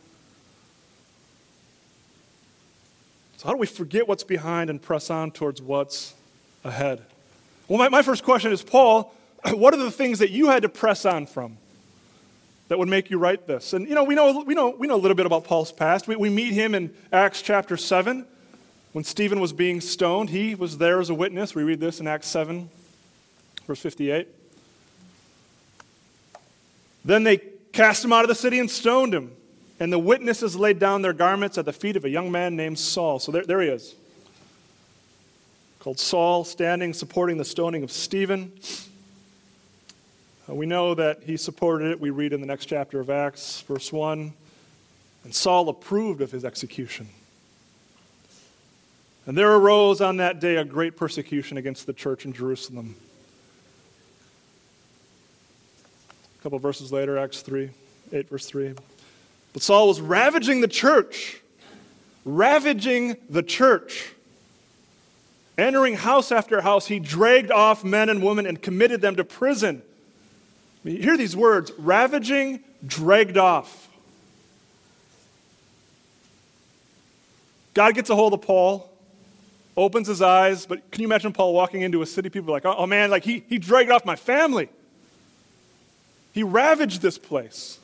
So how do we forget what's behind and press on towards what's ahead? Well, my first question is, Paul, what are the things that you had to press on from that would make you write this? And we know a little bit about Paul's past. We meet him in Acts chapter 7 when Stephen was being stoned. He was there as a witness. We read this in Acts 7, verse 58. Then they cast him out of the city and stoned him. And the witnesses laid down their garments at the feet of a young man named Saul. So there he is. Called Saul, standing, supporting the stoning of Stephen. We know that he supported it. We read in the next chapter of Acts, verse 1. And Saul approved of his execution. And there arose on that day a great persecution against the church in Jerusalem. A couple verses later, Acts 8 verse 3. But Saul was ravaging the church. Entering house after house, he dragged off men and women and committed them to prison. You hear these words, ravaging, dragged off. God gets a hold of Paul, opens his eyes, but can you imagine Paul walking into a city, people are like, oh man, like he dragged off my family. He ravaged this place.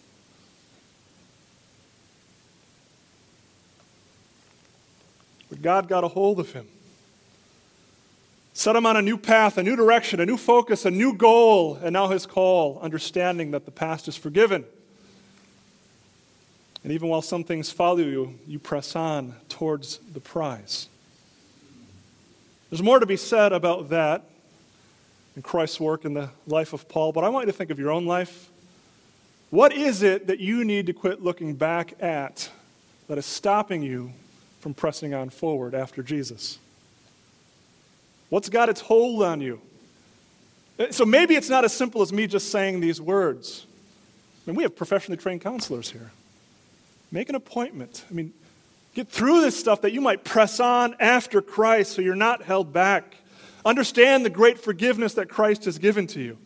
But God got a hold of him. Set him on a new path, a new direction, a new focus, a new goal, and now his call, understanding that the past is forgiven. And even while some things follow you, you press on towards the prize. There's more to be said about that in Christ's work in the life of Paul, but I want you to think of your own life. What is it that you need to quit looking back at that is stopping you from pressing on forward after Jesus? What's got its hold on you? So maybe it's not as simple as me just saying these words. I mean, we have professionally trained counselors here. Make an appointment. I mean, get through this stuff that you might press on after Christ so you're not held back. Understand the great forgiveness that Christ has given to you.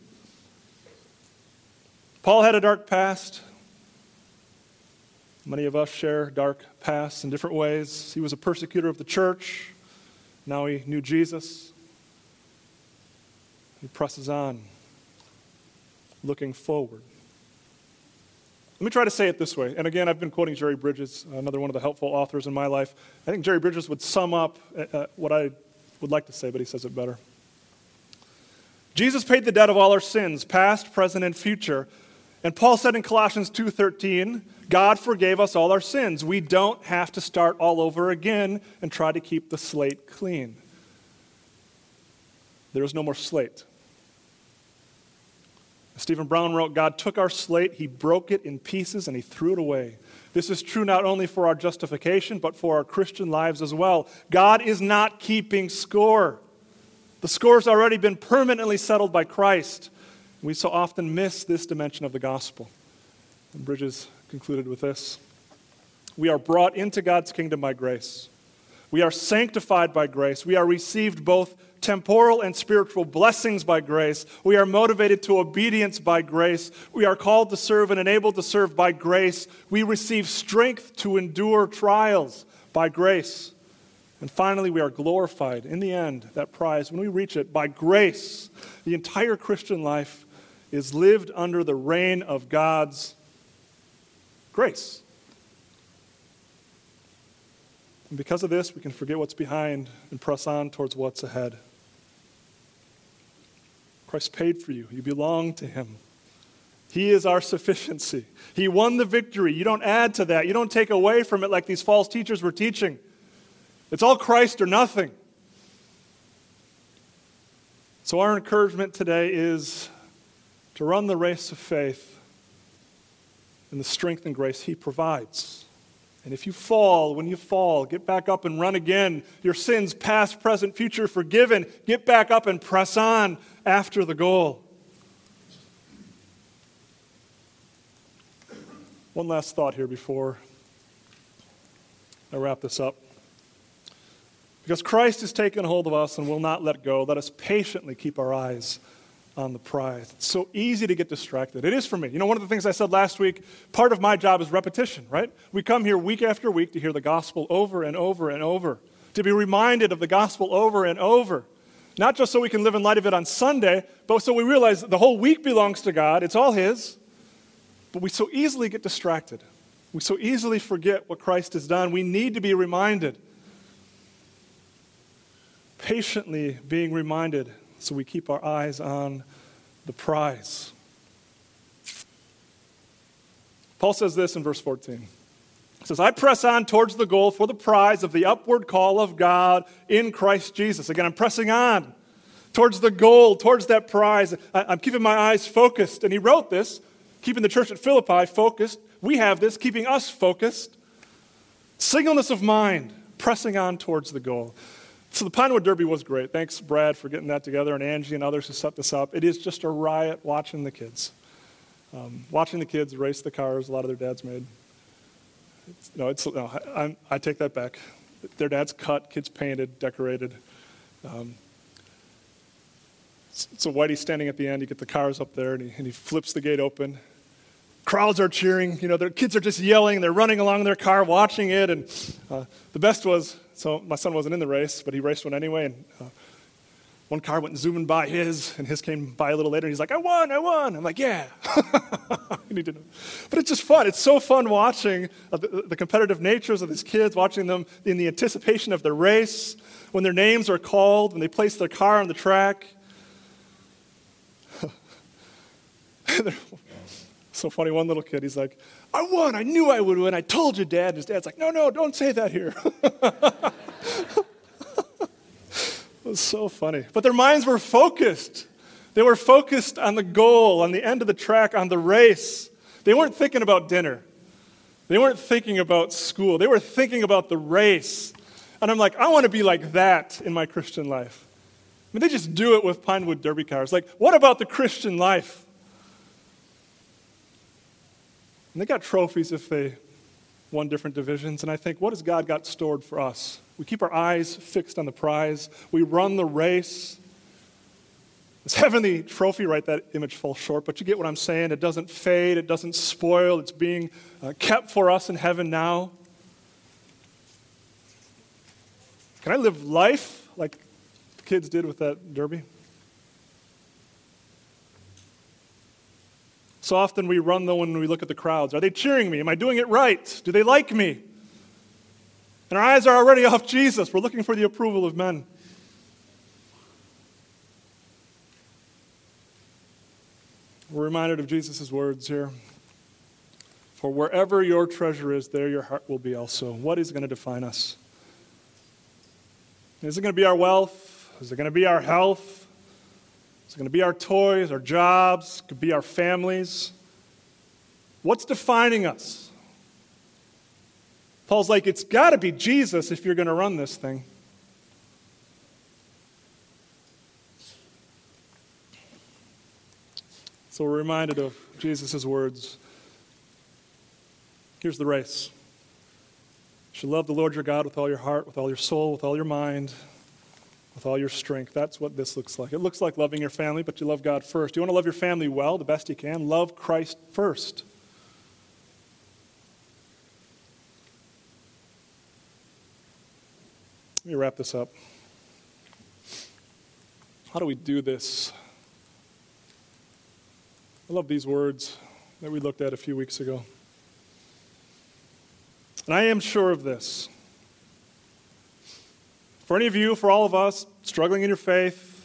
Paul had a dark past. Many of us share dark pasts in different ways. He was a persecutor of the church. Now he knew Jesus. He presses on, looking forward. Let me try to say it this way. And again, I've been quoting Jerry Bridges, another one of the helpful authors in my life. I think Jerry Bridges would sum up what I would like to say, but he says it better. Jesus paid the debt of all our sins, past, present, and future. And Paul said in Colossians 2:13, God forgave us all our sins. We don't have to start all over again and try to keep the slate clean. There is no more slate. Stephen Brown wrote, God took our slate, he broke it in pieces, and he threw it away. This is true not only for our justification, but for our Christian lives as well. God is not keeping score. The score's already been permanently settled by Christ. We so often miss this dimension of the gospel. And Bridges concluded with this. We are brought into God's kingdom by grace. We are sanctified by grace. We are received both temporal and spiritual blessings by grace. We are motivated to obedience by grace. We are called to serve and enabled to serve by grace. We receive strength to endure trials by grace. And finally, we are glorified in the end, that prize, when we reach it, by grace. The entire Christian life is lived under the reign of God's grace. And because of this, we can forget what's behind and press on towards what's ahead. Christ paid for you. You belong to him. He is our sufficiency. He won the victory. You don't add to that. You don't take away from it like these false teachers were teaching. It's all Christ or nothing. So our encouragement today is to run the race of faith in the strength and grace he provides. And if you fall, when you fall, get back up and run again. Your sins, past, present, future, forgiven. Get back up and press on after the goal. One last thought here before I wrap this up. Because Christ has taken hold of us and will not let go, let us patiently keep our eyes on the prize. It's so easy to get distracted. It is for me. You know, one of the things I said last week, part of my job is repetition, right? We come here week after week to hear the gospel over and over and over, to be reminded of the gospel over and over. Not just so we can live in light of it on Sunday, but so we realize the whole week belongs to God. It's all his. But we so easily get distracted. We so easily forget what Christ has done. We need to be reminded. Patiently being reminded so we keep our eyes on the prize. Paul says this in verse 14. He says, I press on towards the goal for the prize of the upward call of God in Christ Jesus. Again, I'm pressing on towards the goal, towards that prize. I'm keeping my eyes focused. And he wrote this, keeping the church at Philippi focused. We have this, keeping us focused. Singleness of mind, pressing on towards the goal. So the Pinewood Derby was great. Thanks, Brad, for getting that together, and Angie and others who set this up. It is just a riot watching the kids. Watching the kids race the cars a lot of their dads made. I take that back. Their dads cut, kids painted, decorated. So Whitey's standing at the end. You get the cars up there, and he flips the gate open. Crowds are cheering. You know, their kids are just yelling. They're running along their car, watching it. And the best was, so my son wasn't in the race, but he raced one anyway. And one car went zooming by his, and his came by a little later. And he's like, I won. I'm like, yeah. You need to know. But it's just fun. It's so fun watching the competitive natures of these kids, watching them in the anticipation of the race, when their names are called, when they place their car on the track. So funny, one little kid, he's like, I won, I knew I would win, I told you, Dad. And his dad's like, no, don't say that here. It was so funny. But their minds were focused. They were focused on the goal, on the end of the track, on the race. They weren't thinking about dinner. They weren't thinking about school. They were thinking about the race. And I'm like, I want to be like that in my Christian life. I mean, they just do it with Pinewood Derby cars. Like, what about the Christian life? And they got trophies if they won different divisions. And I think, what has God got stored for us? We keep our eyes fixed on the prize. We run the race. This heavenly trophy, right, that image falls short, but you get what I'm saying. It doesn't fade. It doesn't spoil. It's being kept for us in heaven now. Can I live life like the kids did with that derby? So often we run, though, when we look at the crowds. Are they cheering me? Am I doing it right? Do they like me? And our eyes are already off Jesus. We're looking for the approval of men. We're reminded of Jesus' words here. For wherever your treasure is, there your heart will be also. What is going to define us? Is it going to be our wealth? Is it going to be our health? Is it going to be our toys, our jobs? It could be our families. What's defining us? Paul's like, it's got to be Jesus if you're going to run this thing. So we're reminded of Jesus' words. Here's the race. You should love the Lord your God with all your heart, with all your soul, with all your mind, with all your strength. That's what this looks like. It looks like loving your family, but you love God first. You want to love your family well, the best you can. Love Christ first. Let me wrap this up. How do we do this? I love these words that we looked at a few weeks ago. And I am sure of this. For any of you, for all of us, struggling in your faith,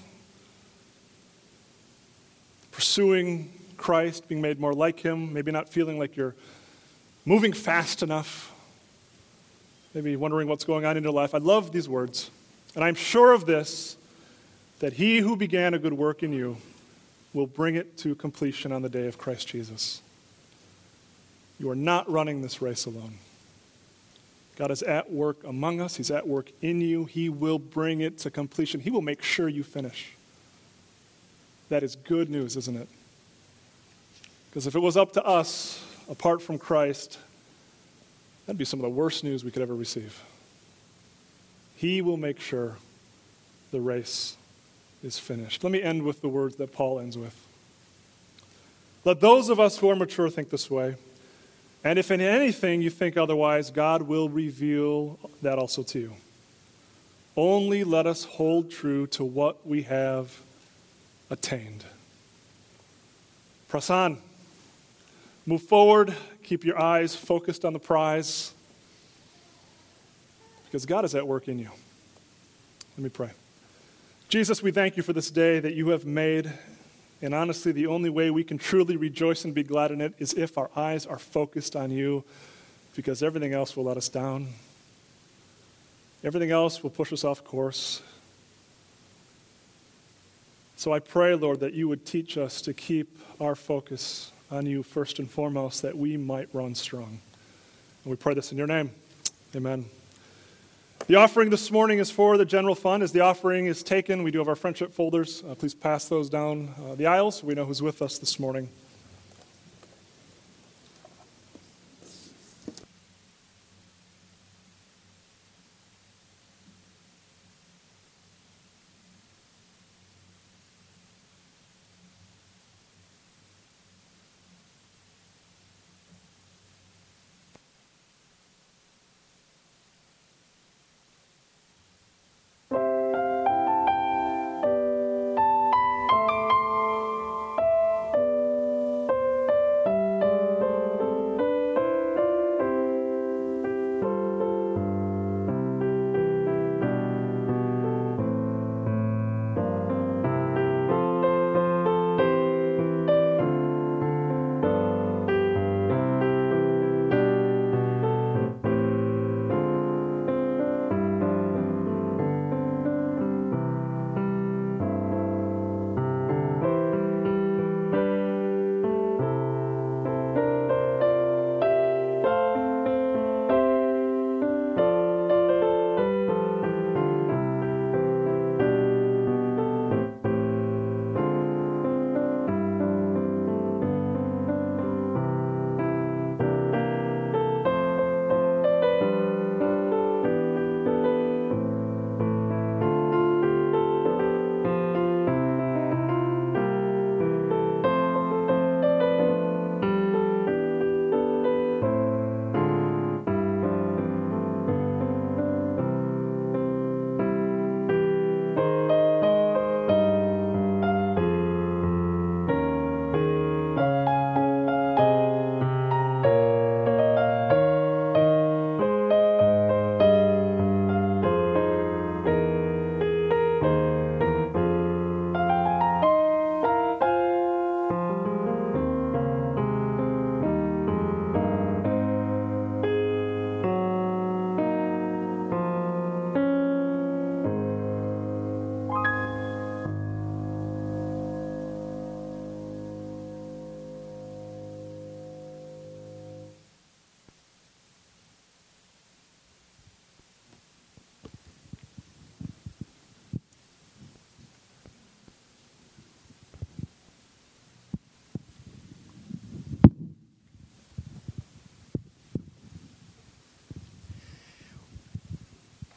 pursuing Christ, being made more like Him, maybe not feeling like you're moving fast enough, maybe wondering what's going on in your life, I love these words. And I'm sure of this, that He who began a good work in you will bring it to completion on the day of Christ Jesus. You are not running this race alone. God is at work among us. He's at work in you. He will bring it to completion. He will make sure you finish. That is good news, isn't it? Because if it was up to us, apart from Christ, that'd be some of the worst news we could ever receive. He will make sure the race is finished. Let me end with the words that Paul ends with. Let those of us who are mature think this way. And if in anything you think otherwise, God will reveal that also to you. Only let us hold true to what we have attained. Press on. Move forward. Keep your eyes focused on the prize. Because God is at work in you. Let me pray. Jesus, we thank you for this day that you have made. And honestly, the only way we can truly rejoice and be glad in it is if our eyes are focused on you, because everything else will let us down. Everything else will push us off course. So I pray, Lord, that you would teach us to keep our focus on you first and foremost, that we might run strong. And we pray this in your name. Amen. The offering this morning is for the general fund. As the offering is taken, we do have our friendship folders. Please pass those down the aisles so we know who's with us this morning.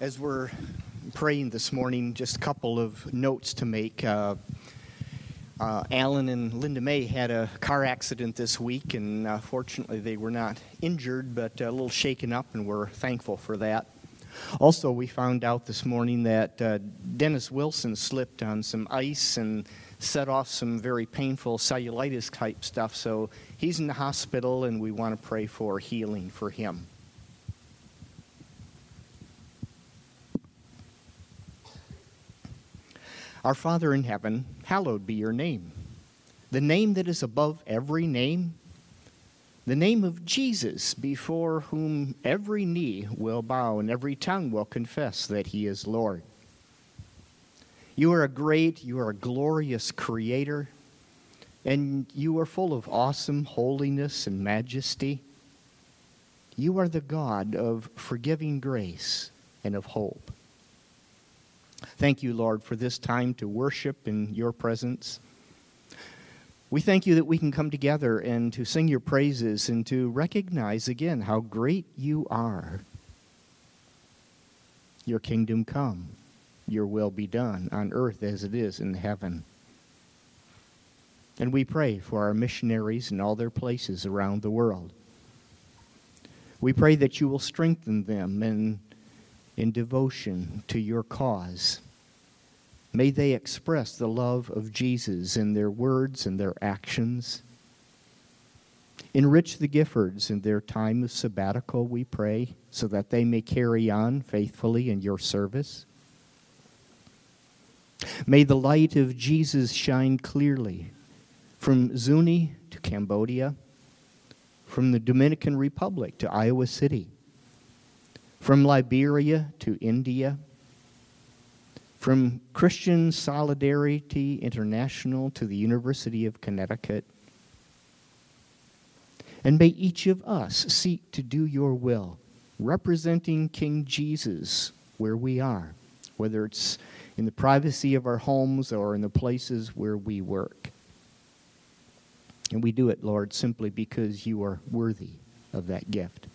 As we're praying this morning, just a couple of notes to make. Alan and Linda May had a car accident this week, and fortunately they were not injured, but a little shaken up, and we're thankful for that. Also, we found out this morning that Dennis Wilson slipped on some ice and set off some very painful cellulitis type stuff, so he's in the hospital, and we want to pray for healing for him. Our Father in heaven, hallowed be your name. The name that is above every name, the name of Jesus, before whom every knee will bow and every tongue will confess that he is Lord. You are a glorious creator, and you are full of awesome holiness and majesty. You are the God of forgiving grace and of hope. Thank you, Lord, for this time to worship in your presence. We thank you that we can come together and to sing your praises and to recognize again how great you are. Your kingdom come, your will be done on earth as it is in heaven. And we pray for our missionaries in all their places around the world. We pray that you will strengthen them in devotion to your cause. May they express the love of Jesus in their words and their actions. Enrich the Giffords in their time of sabbatical, we pray, so that they may carry on faithfully in your service. May the light of Jesus shine clearly from Zuni to Cambodia, from the Dominican Republic to Iowa City, from Liberia to India, from Christian Solidarity International to the University of Connecticut. And may each of us seek to do your will, representing King Jesus where we are, whether it's in the privacy of our homes or in the places where we work. And we do it, Lord, simply because you are worthy of that gift.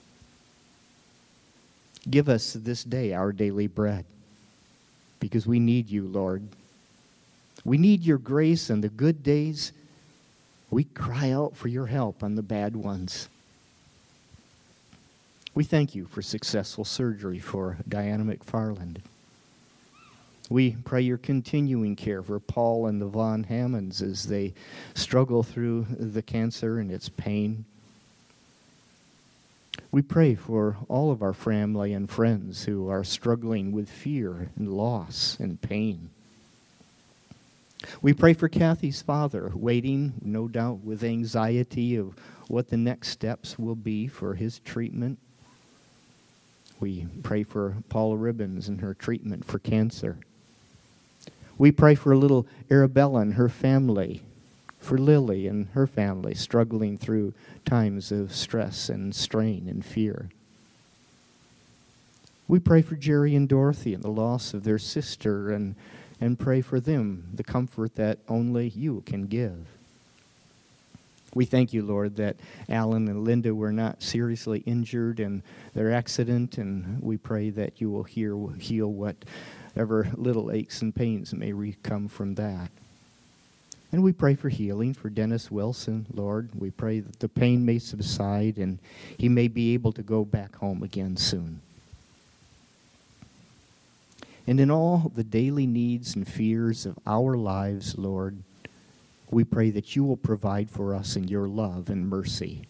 Give us this day our daily bread, because we need you, Lord. We need your grace on the good days. We cry out for your help on the bad ones. We thank you for successful surgery for Diana McFarland. We pray your continuing care for Paul and the Von Hammonds as they struggle through the cancer and its pain. We pray for all of our family and friends who are struggling with fear and loss and pain. We pray for Kathy's father, waiting, no doubt, with anxiety of what the next steps will be for his treatment. We pray for Paula Ribbons and her treatment for cancer. We pray for little Arabella and her family, for Lily and her family struggling through times of stress and strain and fear. We pray for Jerry and Dorothy and the loss of their sister and pray for them the comfort that only you can give. We thank you, Lord, that Alan and Linda were not seriously injured in their accident, and we pray that you will heal whatever little aches and pains may come from that. And we pray for healing for Dennis Wilson, Lord. We pray that the pain may subside and he may be able to go back home again soon. And in all the daily needs and fears of our lives, Lord, we pray that you will provide for us in your love and mercy.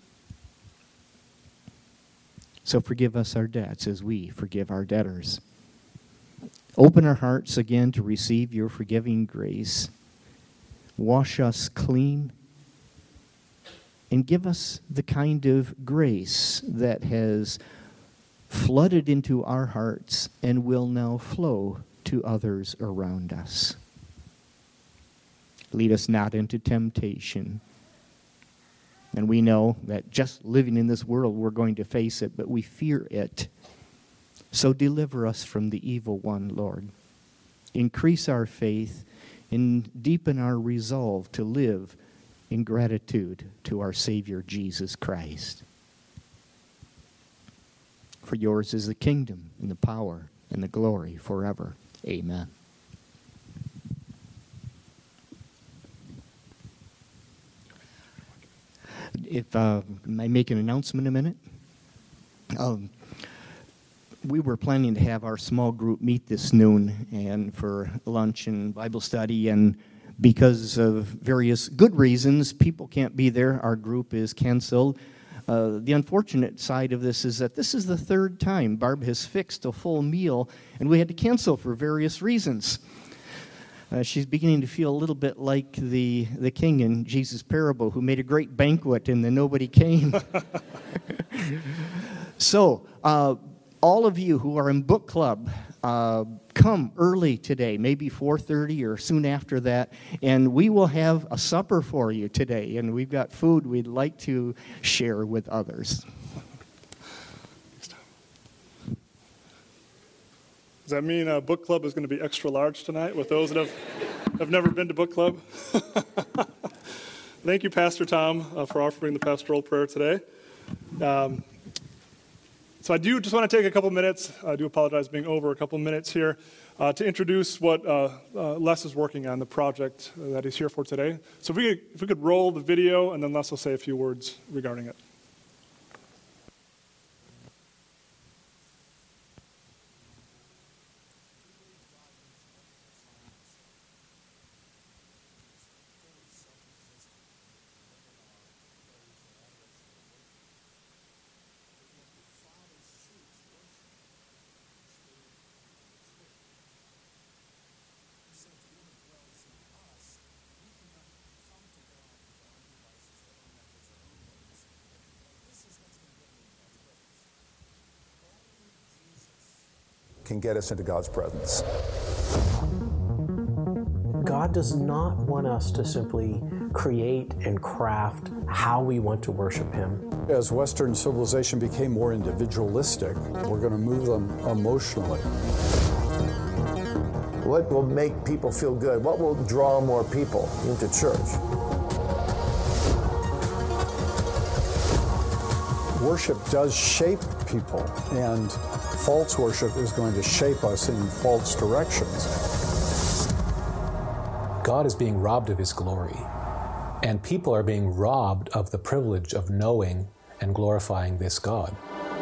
So forgive us our debts as we forgive our debtors. Open our hearts again to receive your forgiving grace. Wash us clean, and give us the kind of grace that has flooded into our hearts and will now flow to others around us. Lead us not into temptation. And we know that just living in this world, we're going to face it, but we fear it. So deliver us from the evil one, Lord. Increase our faith and deepen our resolve to live in gratitude to our Savior, Jesus Christ. For yours is the kingdom and the power and the glory forever. Amen. If I make an announcement a minute? We were planning to have our small group meet this noon and for lunch and Bible study, and because of various good reasons, people can't be there. Our group is canceled. The unfortunate side of this is that this is the third time Barb has fixed a full meal, and we had to cancel for various reasons. She's beginning to feel a little bit like the king in Jesus' parable who made a great banquet and then nobody came. So, all of you who are in book club, come early today, maybe 4:30 or soon after that, and we will have a supper for you today, and we've got food we'd like to share with others.
Does that mean book club is going to be extra large tonight with those that have never been to book club? Thank you, Pastor Tom, for offering the pastoral prayer today. So I do just want to take a couple minutes, I do apologize being over a couple minutes here, to introduce what Les is working on, the project that he's here for today. So if we could roll the video, and then Les will say a few words regarding it.
Can get us into God's presence.
God does not want us to simply create and craft how we want to worship Him.
As Western civilization became more individualistic, we're going to move them emotionally.
What will make people feel good? What will draw more people into church?
Worship does shape people, and false worship is going to shape us in false directions.
God is being robbed of His glory, and people are being robbed of the privilege of knowing and glorifying this God.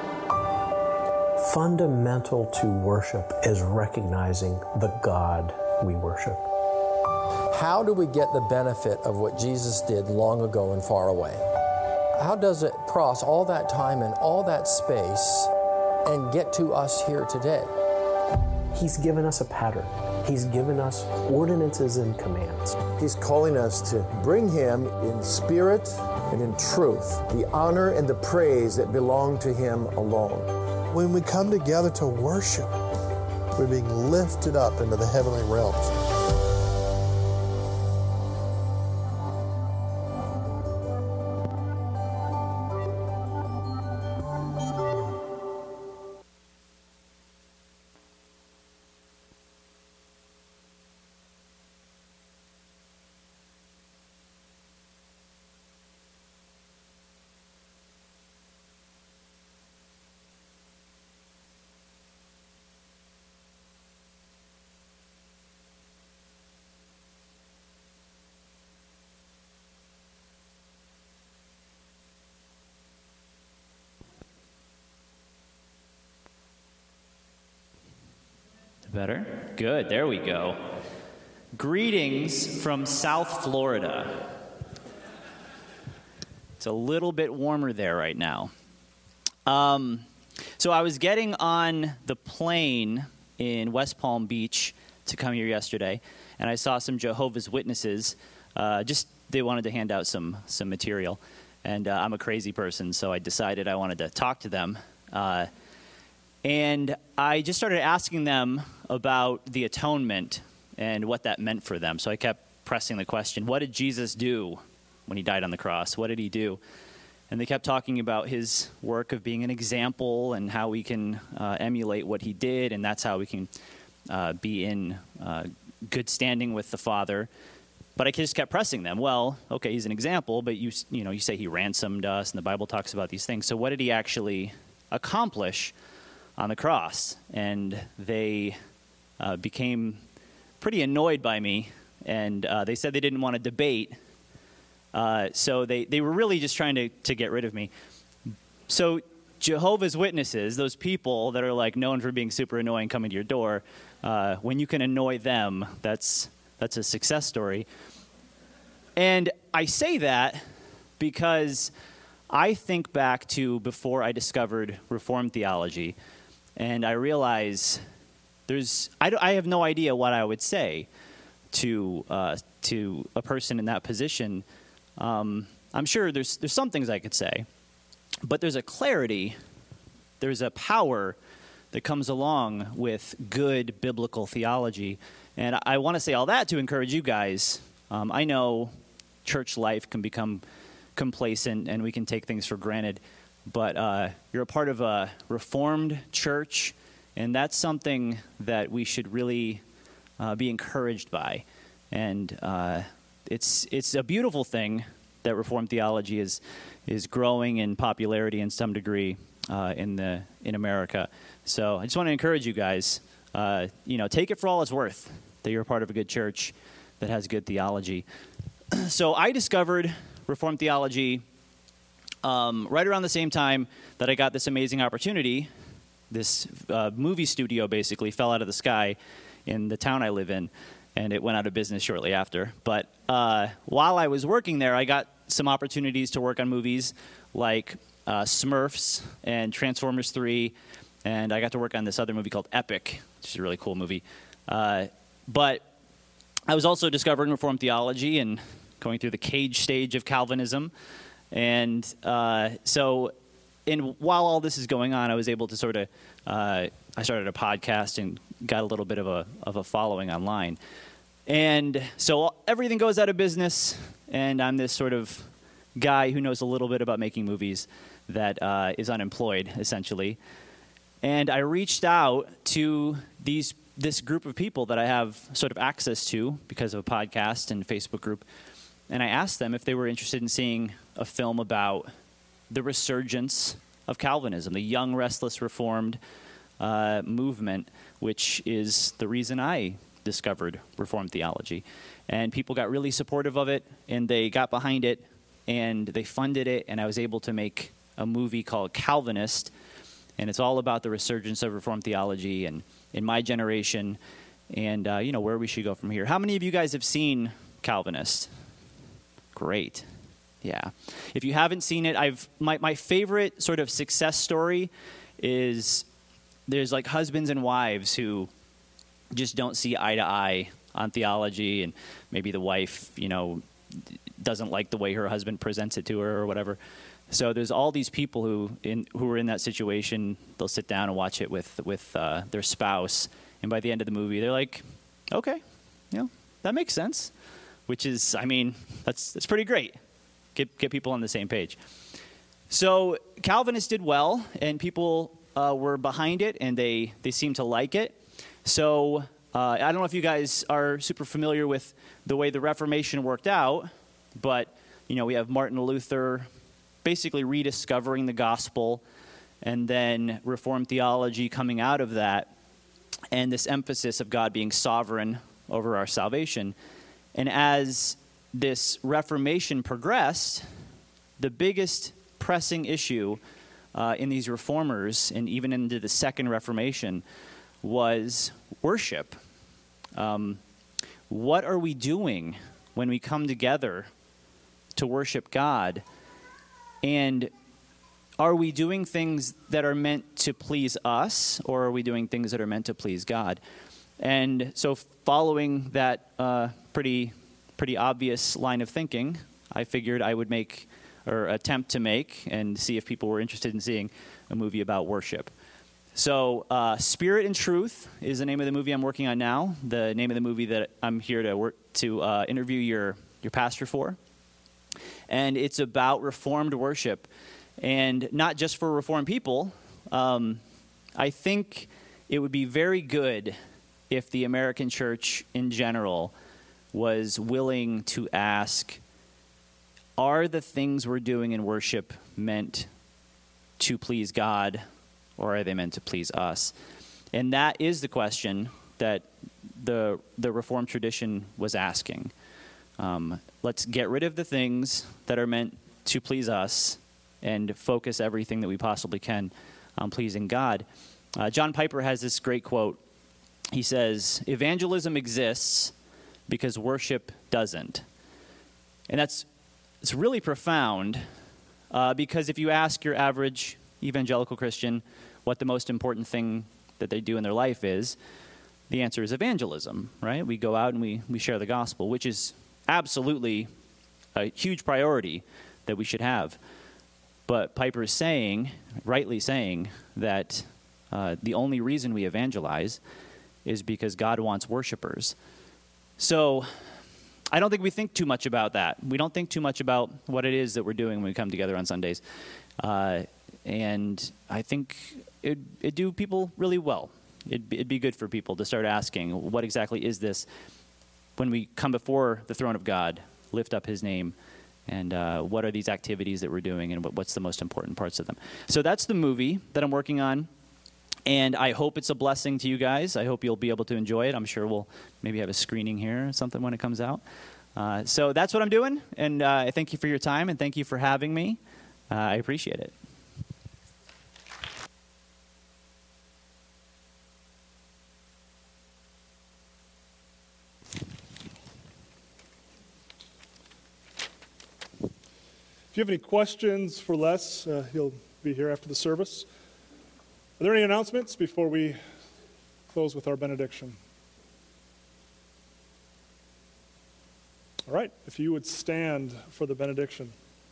Fundamental to worship is recognizing the God we worship.
How do we get the benefit of what Jesus did long ago and far away? How does it cross all that time and all that space and get to us here today?
He's given us a pattern. He's given us ordinances and commands.
He's calling us to bring Him in spirit and in truth, the honor and the praise that belong to Him alone.
When we come together to worship, we're being lifted up into the heavenly realms.
Better? Good, there we go. Greetings from South Florida. It's a little bit warmer there right now. So I was getting on the plane in West Palm Beach to come here yesterday, and I saw some Jehovah's Witnesses. They wanted to hand out some material, and I'm a crazy person, so I decided I wanted to talk to them. And I just started asking them about the atonement and what that meant for them. So I kept pressing the question, what did Jesus do when He died on the cross? What did He do? And they kept talking about His work of being an example and how we can emulate what He did, and that's how we can be in good standing with the Father. But I just kept pressing them. Well, okay, He's an example, but you say He ransomed us, and the Bible talks about these things. So what did He actually accomplish on the cross. And they became pretty annoyed by me, and they said they didn't want to debate. So they were really just trying to get rid of me. So Jehovah's Witnesses, those people that are like known for being super annoying coming to your door, when you can annoy them, that's a success story. And I say that because I think back to before I discovered Reformed theology, and I realize I have no idea what I would say to a person in that position. I'm sure there's some things I could say, but there's a clarity, there's a power that comes along with good biblical theology. And I want to say all that to encourage you guys. I know church life can become complacent and we can take things for granted, but you're a part of a Reformed church, and that's something that we should really be encouraged by. And it's a beautiful thing that Reformed theology is growing in popularity in some degree in America. So I just want to encourage you guys, take it for all it's worth that you're a part of a good church that has good theology. So I discovered Reformed theology right around the same time that I got this amazing opportunity. This movie studio basically fell out of the sky in the town I live in, and it went out of business shortly after. But while I was working there, I got some opportunities to work on movies like Smurfs and Transformers 3, and I got to work on this other movie called Epic, which is a really cool movie. But I was also discovering Reformed theology and going through the cage stage of Calvinism. And while all this is going on, I was able to I started a podcast and got a little bit of a following online. And so everything goes out of business, and I'm this sort of guy who knows a little bit about making movies that is unemployed, essentially. And I reached out to this group of people that I have sort of access to because of a podcast and Facebook group, and I asked them if they were interested in seeing a film about the resurgence of Calvinism, the young, restless, Reformed movement, which is the reason I discovered Reformed theology. And people got really supportive of it, and they got behind it, and they funded it, and I was able to make a movie called Calvinist, and it's all about the resurgence of Reformed theology and in my generation, and where we should go from here. How many of you guys have seen Calvinist? Great. Yeah. If you haven't seen it, my favorite sort of success story is there's like husbands and wives who just don't see eye to eye on theology, and maybe the wife, doesn't like the way her husband presents it to her or whatever. So there's all these people who are in that situation. They'll sit down and watch it with their spouse, and by the end of the movie, they're like, okay, that makes sense. Which is, that's pretty great. Get people on the same page. So Calvinist did well, and people were behind it, and they seemed to like it. So I don't know if you guys are super familiar with the way the Reformation worked out, but we have Martin Luther basically rediscovering the gospel, and then Reformed theology coming out of that, and this emphasis of God being sovereign over our salvation. And as this Reformation progressed, the biggest pressing issue in these reformers, and even into the Second Reformation, was worship. What are we doing when we come together to worship God? And are we doing things that are meant to please us, or are we doing things that are meant to please God? And so following that pretty obvious line of thinking, I figured I would attempt to make and see if people were interested in seeing a movie about worship. So Spirit and Truth is the name of the movie I'm working on now, the name of the movie that I'm here to interview your pastor for. And it's about Reformed worship, and not just for Reformed people. I think it would be very good if the American church in general was willing to ask, are the things we're doing in worship meant to please God, or are they meant to please us? And that is the question that the Reformed tradition was asking. Let's get rid of the things that are meant to please us and focus everything that we possibly can on pleasing God. John Piper has this great quote. He says, "Evangelism exists because worship doesn't." And it's really profound because if you ask your average evangelical Christian what the most important thing that they do in their life is, the answer is evangelism, right? We go out and we share the gospel, which is absolutely a huge priority that we should have. But Piper is saying, rightly saying, that the only reason we evangelize is because God wants worshipers. So I don't think we think too much about that. We don't think too much about what it is that we're doing when we come together on Sundays. And I think it'd do people really well. It'd be good for people to start asking, what exactly is this when we come before the throne of God, lift up his name, and what are these activities that we're doing, and what's the most important parts of them. So that's the movie that I'm working on, and I hope it's a blessing to you guys. I hope you'll be able to enjoy it. I'm sure we'll maybe have a screening here or something when it comes out. So that's what I'm doing, and I thank you for your time, and thank you for having me. I appreciate it.
If you have any questions for Les, he'll be here after the service. Are there any announcements before we close with our benediction? All right, if you would stand for the benediction.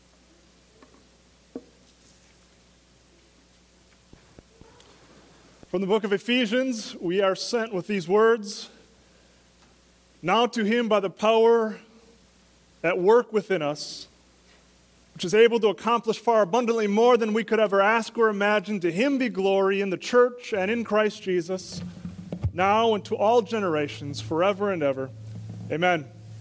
From the book of Ephesians, we are sent with these words, "Now to him by the power at work within us, which is able to accomplish far abundantly more than we could ever ask or imagine. To him be glory in the church and in Christ Jesus, now and to all generations, forever and ever. Amen."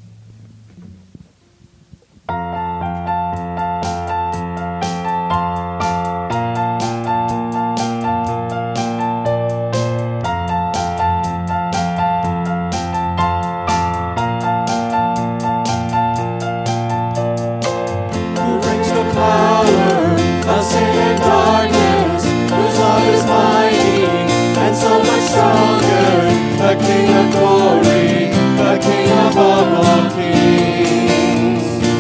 The King of glory, the King above all kings,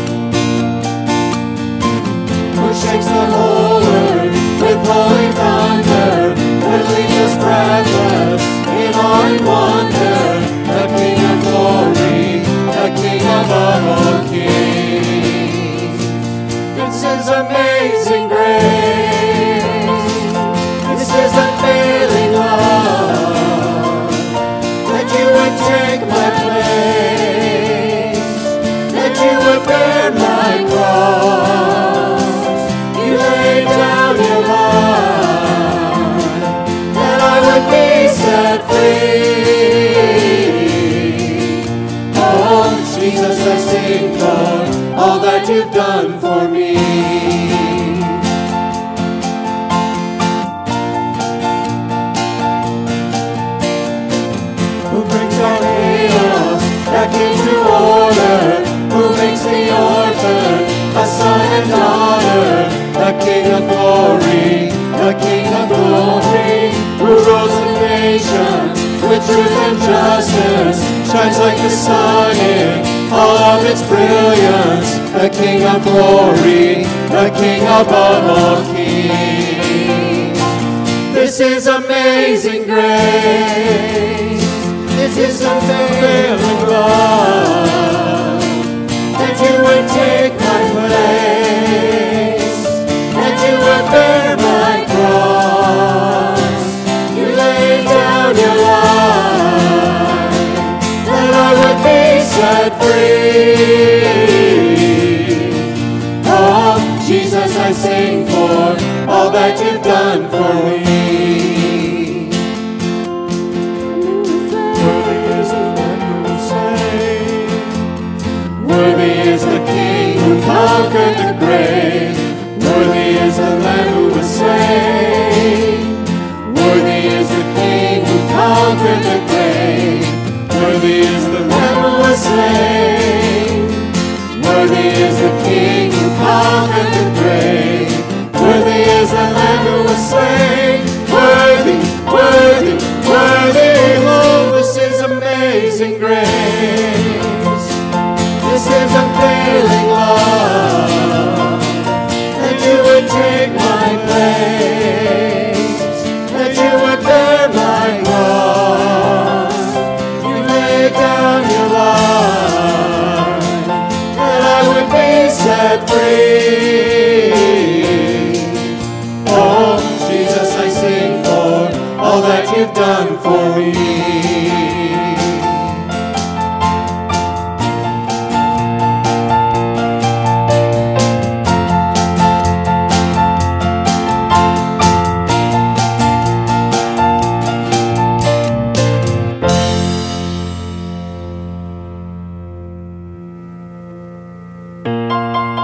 who shakes the whole earth with holy thunder, that leaves us breathless in awe and wonder. The King of glory, the King above all kings. This is amazing grace. This is unfailing love. You would take my place, that you would bear my cross. You laid down your life, that I would be set free. Oh, Jesus, I sing for all that you've done for me. Back into order, who makes the orphan a son and daughter. The King of glory, the King of glory, who rules the nations with truth and justice, shines like the sun in all of its brilliance. The King of glory, the King above all kings. This is amazing grace. This is unfailing love, that you would take my place, that you would bear my cross. You laid down your life, that I would be set free. Oh, Jesus, I sing for all that you've done for me. Worthy is the King who conquered the grave. Worthy is the Lamb who was slain. grace. This is unfailing love, that you would take my place, that you would bear my cross. You laid down your life, that I would be set free. Oh, Jesus, I sing for all that you've done for me.